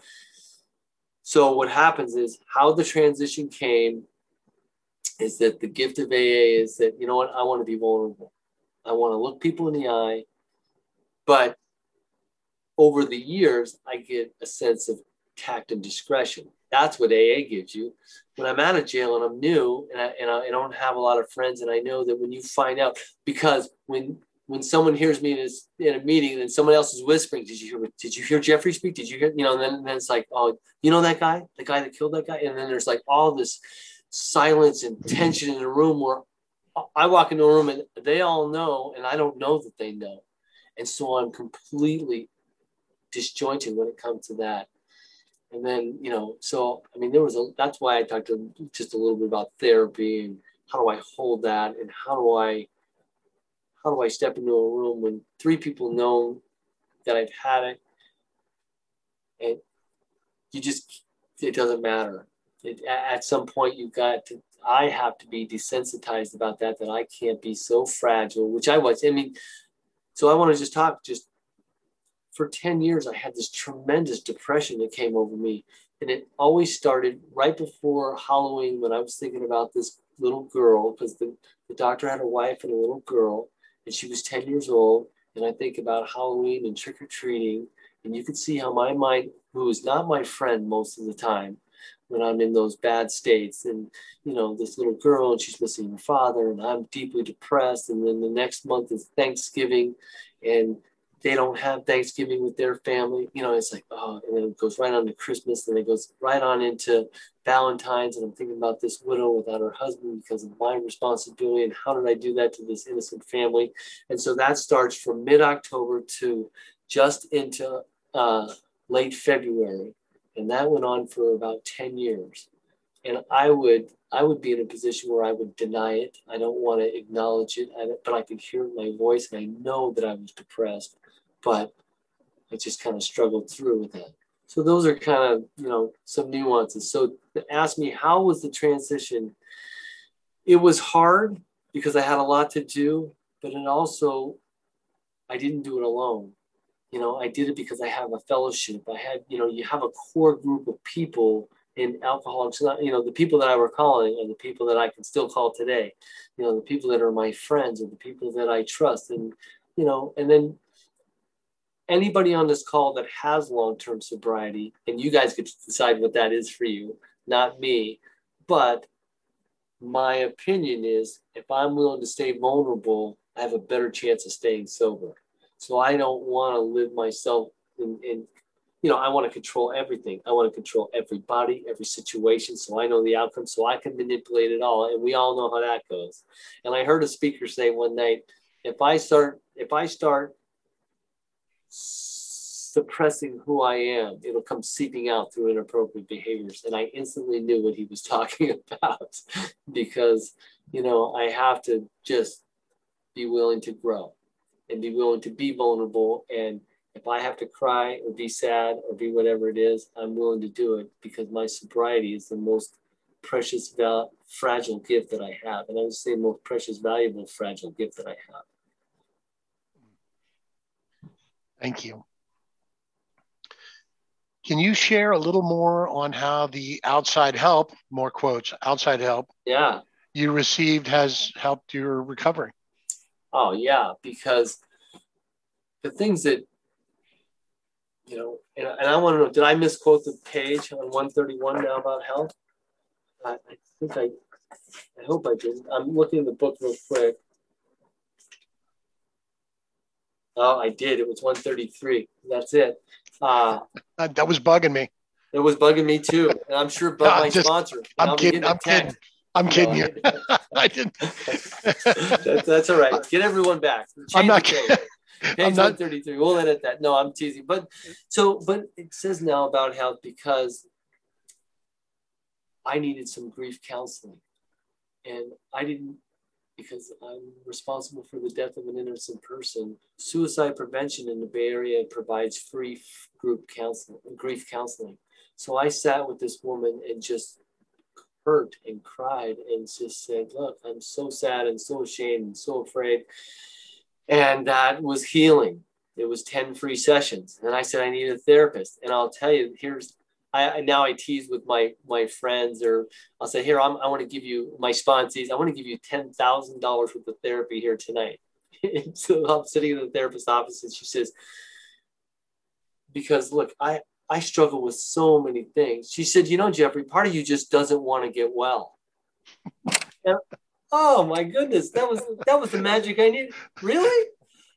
so what happens is how the transition came is that the gift of AA is that, I want to be vulnerable. I want to look people in the eye, but over the years, I get a sense of tact and discretion. That's what AA gives you. When I'm out of jail and I'm new and I don't have a lot of friends, and I know that when you find out, because when someone hears me in a meeting and someone else is whispering, did you hear Jeffrey speak? Did you hear, and then it's like, oh, that guy, the guy that killed that guy. And then there's like all this silence and tension in the room where I walk into a room and they all know, and I don't know that they know. And so I'm completely disjointed when it comes to that. And then, so, that's why I talked to just a little bit about therapy and how do I hold that and how do I step into a room when 3 people know that I've had it, and it doesn't matter. At some point I have to be desensitized about that I can't be so fragile, which I was. So I want to just talk, for 10 years, I had this tremendous depression that came over me. And it always started right before Halloween when I was thinking about this little girl, because the doctor had a wife and a little girl, and she was 10 years old. And I think about Halloween and trick-or-treating, and you could see how my mind, who is not my friend most of the time, when I'm in those bad states, and this little girl, and she's missing her father, and I'm deeply depressed. And then the next month is Thanksgiving, and they don't have Thanksgiving with their family. It's like, oh, and then it goes right on to Christmas, and it goes right on into Valentine's. And I'm thinking about this widow without her husband because of my responsibility. And how did I do that to this innocent family? And so that starts from mid-October to just into late February. And that went on for about 10 years. And I would be in a position where I would deny it. I don't want to acknowledge it, but I could hear my voice, and I know that I was depressed, but I just kind of struggled through with that. So those are kind of, some nuances. So to ask me, how was the transition? It was hard because I had a lot to do, but it also, I didn't do it alone. I did it because I have a fellowship. I had, you have a core group of people in Alcoholics, the people that I were calling are the people that I can still call today, the people that are my friends or the people that I trust. And, and then anybody on this call that has long-term sobriety, and you guys get to decide what that is for you, not me. But my opinion is if I'm willing to stay vulnerable, I have a better chance of staying sober. So I don't want to live myself in I want to control everything. I want to control everybody, every situation, so I know the outcome, so I can manipulate it all. And we all know how that goes. And I heard a speaker say one night, if I start suppressing who I am, it'll come seeping out through inappropriate behaviors. And I instantly knew what he was talking about, because, I have to just be willing to grow and be willing to be vulnerable. And if I have to cry or be sad or be whatever it is, I'm willing to do it, because my sobriety is the most precious, fragile gift that I have. And I would say most precious, valuable, fragile gift that I have. Thank you. Can you share a little more on how the outside help, more quotes, outside help, you received has helped your recovery? Oh, yeah, because the things that, and I want to know, did I misquote the page on 131 now about health? I hope I didn't. I'm looking at the book real quick. Oh, I did. It was 133. That's it. That was bugging me. It was bugging me too. And I'm sure bugged my sponsor. I'm kidding you. I didn't. That's all right. Get everyone back. I'm not kidding. Page 133. We'll edit that. No, I'm teasing. But it says now about health because I needed some grief counseling. And I didn't, because I'm responsible for the death of an innocent person. Suicide prevention in the Bay Area provides free group counseling, grief counseling. So I sat with this woman and just hurt and cried and just said, look, I'm so sad and so ashamed and so afraid. And that was healing. It was 10 free sessions. And I said, I need a therapist. And I'll tell you, now I tease with my friends, or I'll say, here, I want to give you my sponsees. I want to give you $10,000 worth of therapy here tonight. So I'm sitting in the therapist's office and she says, because look, I struggle with so many things. She said, Jeffrey, part of you just doesn't want to get well. And, oh my goodness, that was the magic I needed. Really?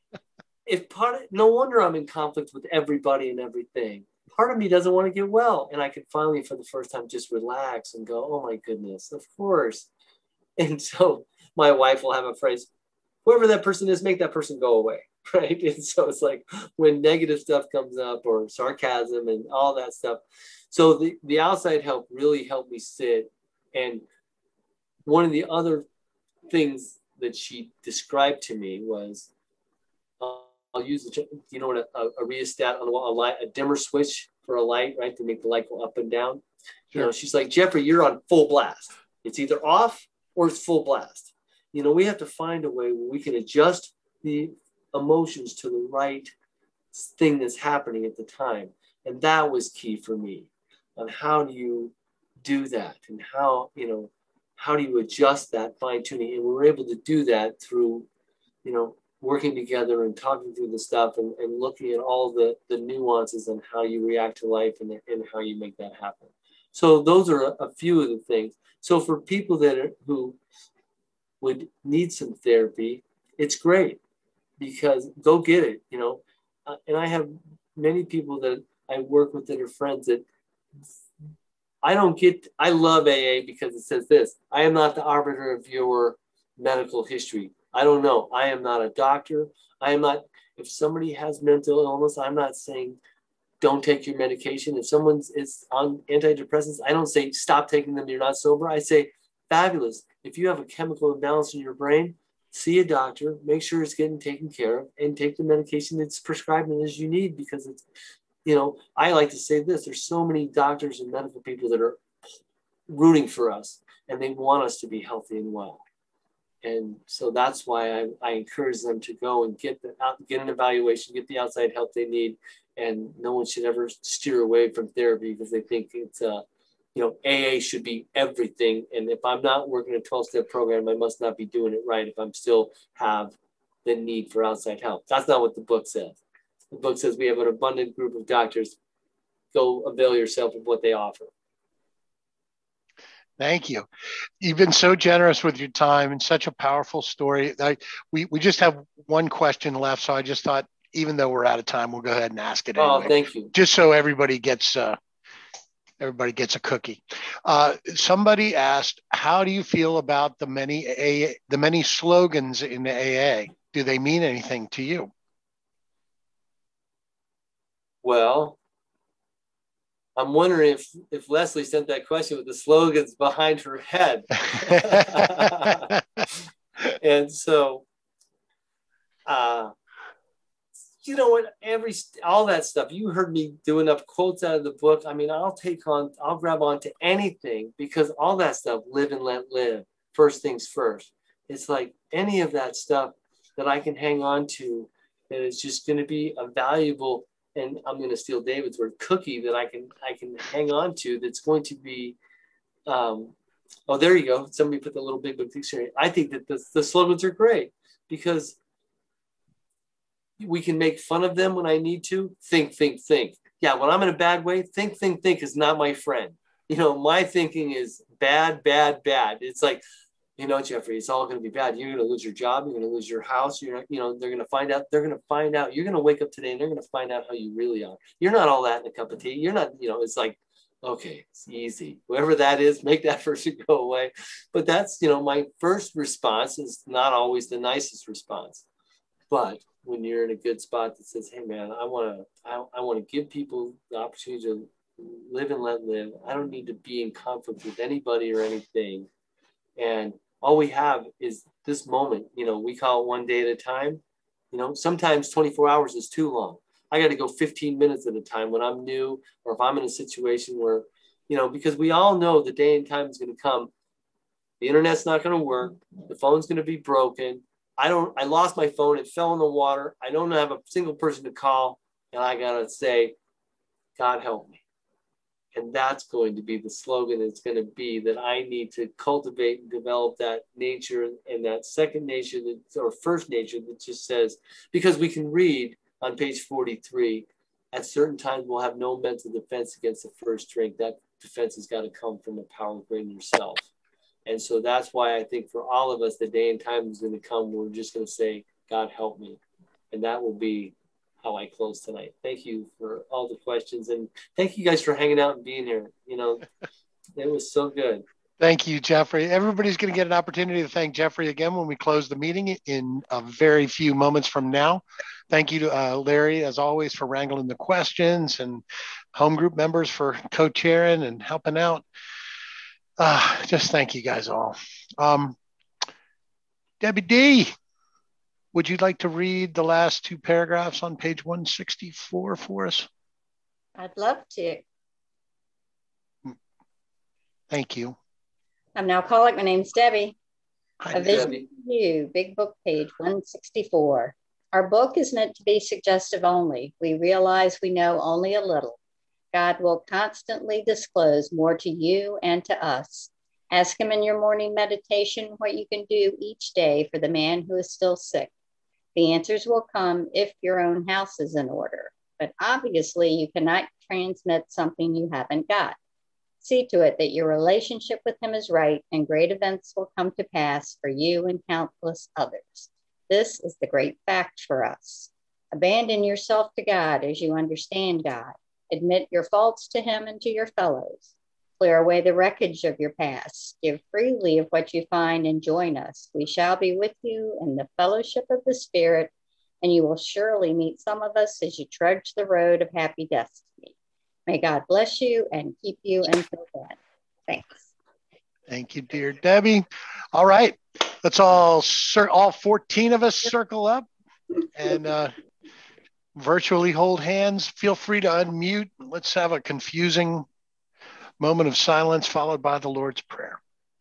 No wonder I'm in conflict with everybody and everything. Part of me doesn't want to get well. And I could finally, for the first time, just relax and go, oh my goodness, of course. And so my wife will have a phrase, whoever that person is, make that person go away. Right. And so it's like when negative stuff comes up or sarcasm and all that stuff. So the outside help really helped me sit. And one of the other things that she described to me was, I'll use what a rheostat on the wall, a dimmer switch for a light, right? To make the light go up and down. Sure. She's like, Jeffrey, you're on full blast. It's either off or it's full blast. We have to find a way where we can adjust the emotions to the right thing that's happening at the time. And that was key for me on how do you do that and how do you adjust that fine tuning? And we were able to do that through, working together and talking through the stuff and looking at all the nuances and how you react to life and how you make that happen. So those are a few of the things. So for people who would need some therapy, it's great because go get it, and I have many people that I work with that are friends that I love AA because it says this, I am not the arbiter of your medical history. I don't know. I am not a doctor. If somebody has mental illness, I'm not saying don't take your medication. If someone is on antidepressants, I don't say stop taking them, you're not sober. I say, fabulous. If you have a chemical imbalance in your brain, see a doctor, make sure it's getting taken care of, and take the medication that's prescribed and as you need, because it's, I like to say this, there's so many doctors and medical people that are rooting for us and they want us to be healthy and well. And so that's why I encourage them to go and get an evaluation, get the outside help they need. And no one should ever steer away from therapy because they think it's, AA should be everything. And if I'm not working a 12-step program, I must not be doing it right if I'm still have the need for outside help. That's not what the book says. The book says we have an abundant group of doctors. Go avail yourself of what they offer. Thank you. You've been so generous with your time and such a powerful story. We just have one question left, so I just thought even though we're out of time, we'll go ahead and ask it Oh, anyway. thank you. Just so everybody gets a cookie. Somebody asked, how do you feel about the many slogans in the AA? Do they mean anything to you? Well, I'm wondering if Leslie sent that question with the slogans behind her head. And so, you know what, all that stuff, you heard me do enough quotes out of the book. I mean, I'll grab onto anything, because all that stuff, live and let live, first things first. It's like any of that stuff that I can hang on to, that is just going to be a valuable, and I'm going to steal David's word, cookie that I can hang on to, that's going to be, oh, there you go. Somebody put the little big book dictionary. I think that the slogans are great, because we can make fun of them when I need to. Think. Yeah, when I'm in a bad way, think is not my friend. You know, my thinking is bad. It's like, you know, Jeffrey, it's all going to be bad. You're going to lose your job. You're going to lose your house. They're going to find out. You're going to wake up today and they're going to find out how you really are. You're not all that in a cup of tea. You're not, it's like, okay, it's easy. Whoever that is, make that person go away. But that's, my first response is not always the nicest response. But when you're in a good spot that says, hey man, I want to give people the opportunity to live and let live. I don't need to be in conflict with anybody or anything. And all we have is this moment. We call it one day at a time. Sometimes 24 hours is too long. I got to go 15 minutes at a time when I'm new, or if I'm in a situation where, because we all know the day and time is going to come. The internet's not going to work. The phone's going to be broken. I lost my phone. It fell in the water. I don't have a single person to call. And I got to say, God help me. And that's going to be the slogan. It's going to be that I need to cultivate and develop that nature, and that second nature, or first nature, that just says, because we can read on page 43, at certain times we'll have no mental defense against the first drink. That defense has got to come from a power greater than yourself. And so that's why I think for all of us, the day and time is going to come. We're just going to say, God help me. And that will be how I close tonight. Thank you for all the questions. And thank you guys for hanging out and being here. It was so good. Thank you, Jeffrey. Everybody's going to get an opportunity to thank Jeffrey again when we close the meeting in a very few moments from now. Thank you to Larry, as always, for wrangling the questions, and home group members for co-chairing and helping out. Just thank you guys all. Debbie D, would you like to read the last two paragraphs on page 164 for us? I'd love to. Thank you. I'm now calling. My name's Debbie. Hi, A Vision Debbie. for You, Big Book, page 164. Our book is meant to be suggestive only. We realize we know only a little. God will constantly disclose more to you and to us. Ask him in your morning meditation what you can do each day for the man who is still sick. The answers will come if your own house is in order. But obviously, you cannot transmit something you haven't got. See to it that your relationship with him is right, and great events will come to pass for you and countless others. This is the great fact for us. Abandon yourself to God as you understand God. Admit your faults to him and to your fellows. Clear away the wreckage of your past. Give freely of what you find and join us. We shall be with you in the fellowship of the Spirit, and you will surely meet some of us as you trudge the road of happy destiny. May God bless you and keep you until then. Thanks. Thank you, dear Debbie. All right, let's all 14 of us circle up and virtually hold hands. Feel free to unmute. Let's have a confusing moment of silence followed by the Lord's Prayer.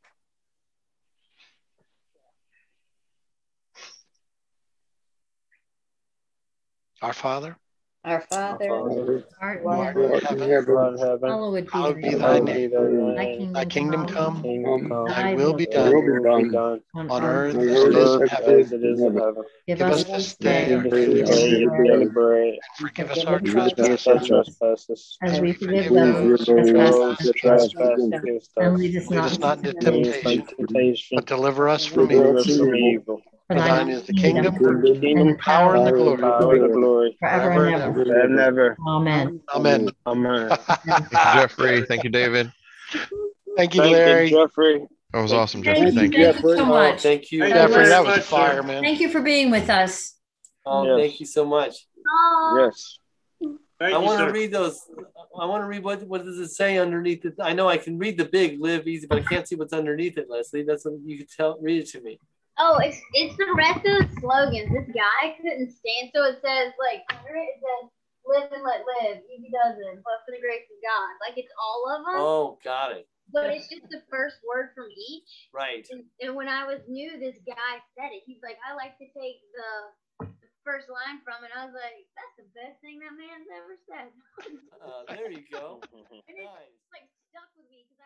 Our Father, Our Father, art who art in in heaven, heaven, hallowed hallowed be be thy thy name. name. Thy kingdom come, Thy will be Thy will done be done on earth on as it is in earth heaven. as it is in heaven. give Give us us this this day day our our daily daily bread, bread, and forgive us forgive our us our trespasses, trespasses, as as we we forgive forgive those those who who Those trespass that trespass trespass against us. against and us. lead us Lead not us not into into temptation, temptation, but deliver us from Deliver evil. us from evil. For For thine is the kingdom, and power, and the glory, forever and ever. And never. Amen. Amen. Amen. Thank you, Jeffrey. Thank you, David. Thank you, Larry. Jeffrey. That was awesome, Thank Jeffrey. you. Thank you. Thank you so Oh, much. thank you. Jeffrey, that was a much, fire, man. Thank you for being with us. Oh, Yes. thank you so much. Yes. I want to read those. I want to read what does it say underneath it. I know I can read the big live easy, but I can't see what's underneath it, Leslie. That's what you could read it to me. Oh, it's the rest of the slogans. This guy couldn't stand, so it says like under it says live and let live, easy does it, but for the grace of God. Like it's all of them. Oh, got it. But it's just the first word from each. Right. And when I was new, this guy said it. He's like, I like to take the first line from it. I was like, that's the best thing that man's ever said. There you go. And it's like stuck with me.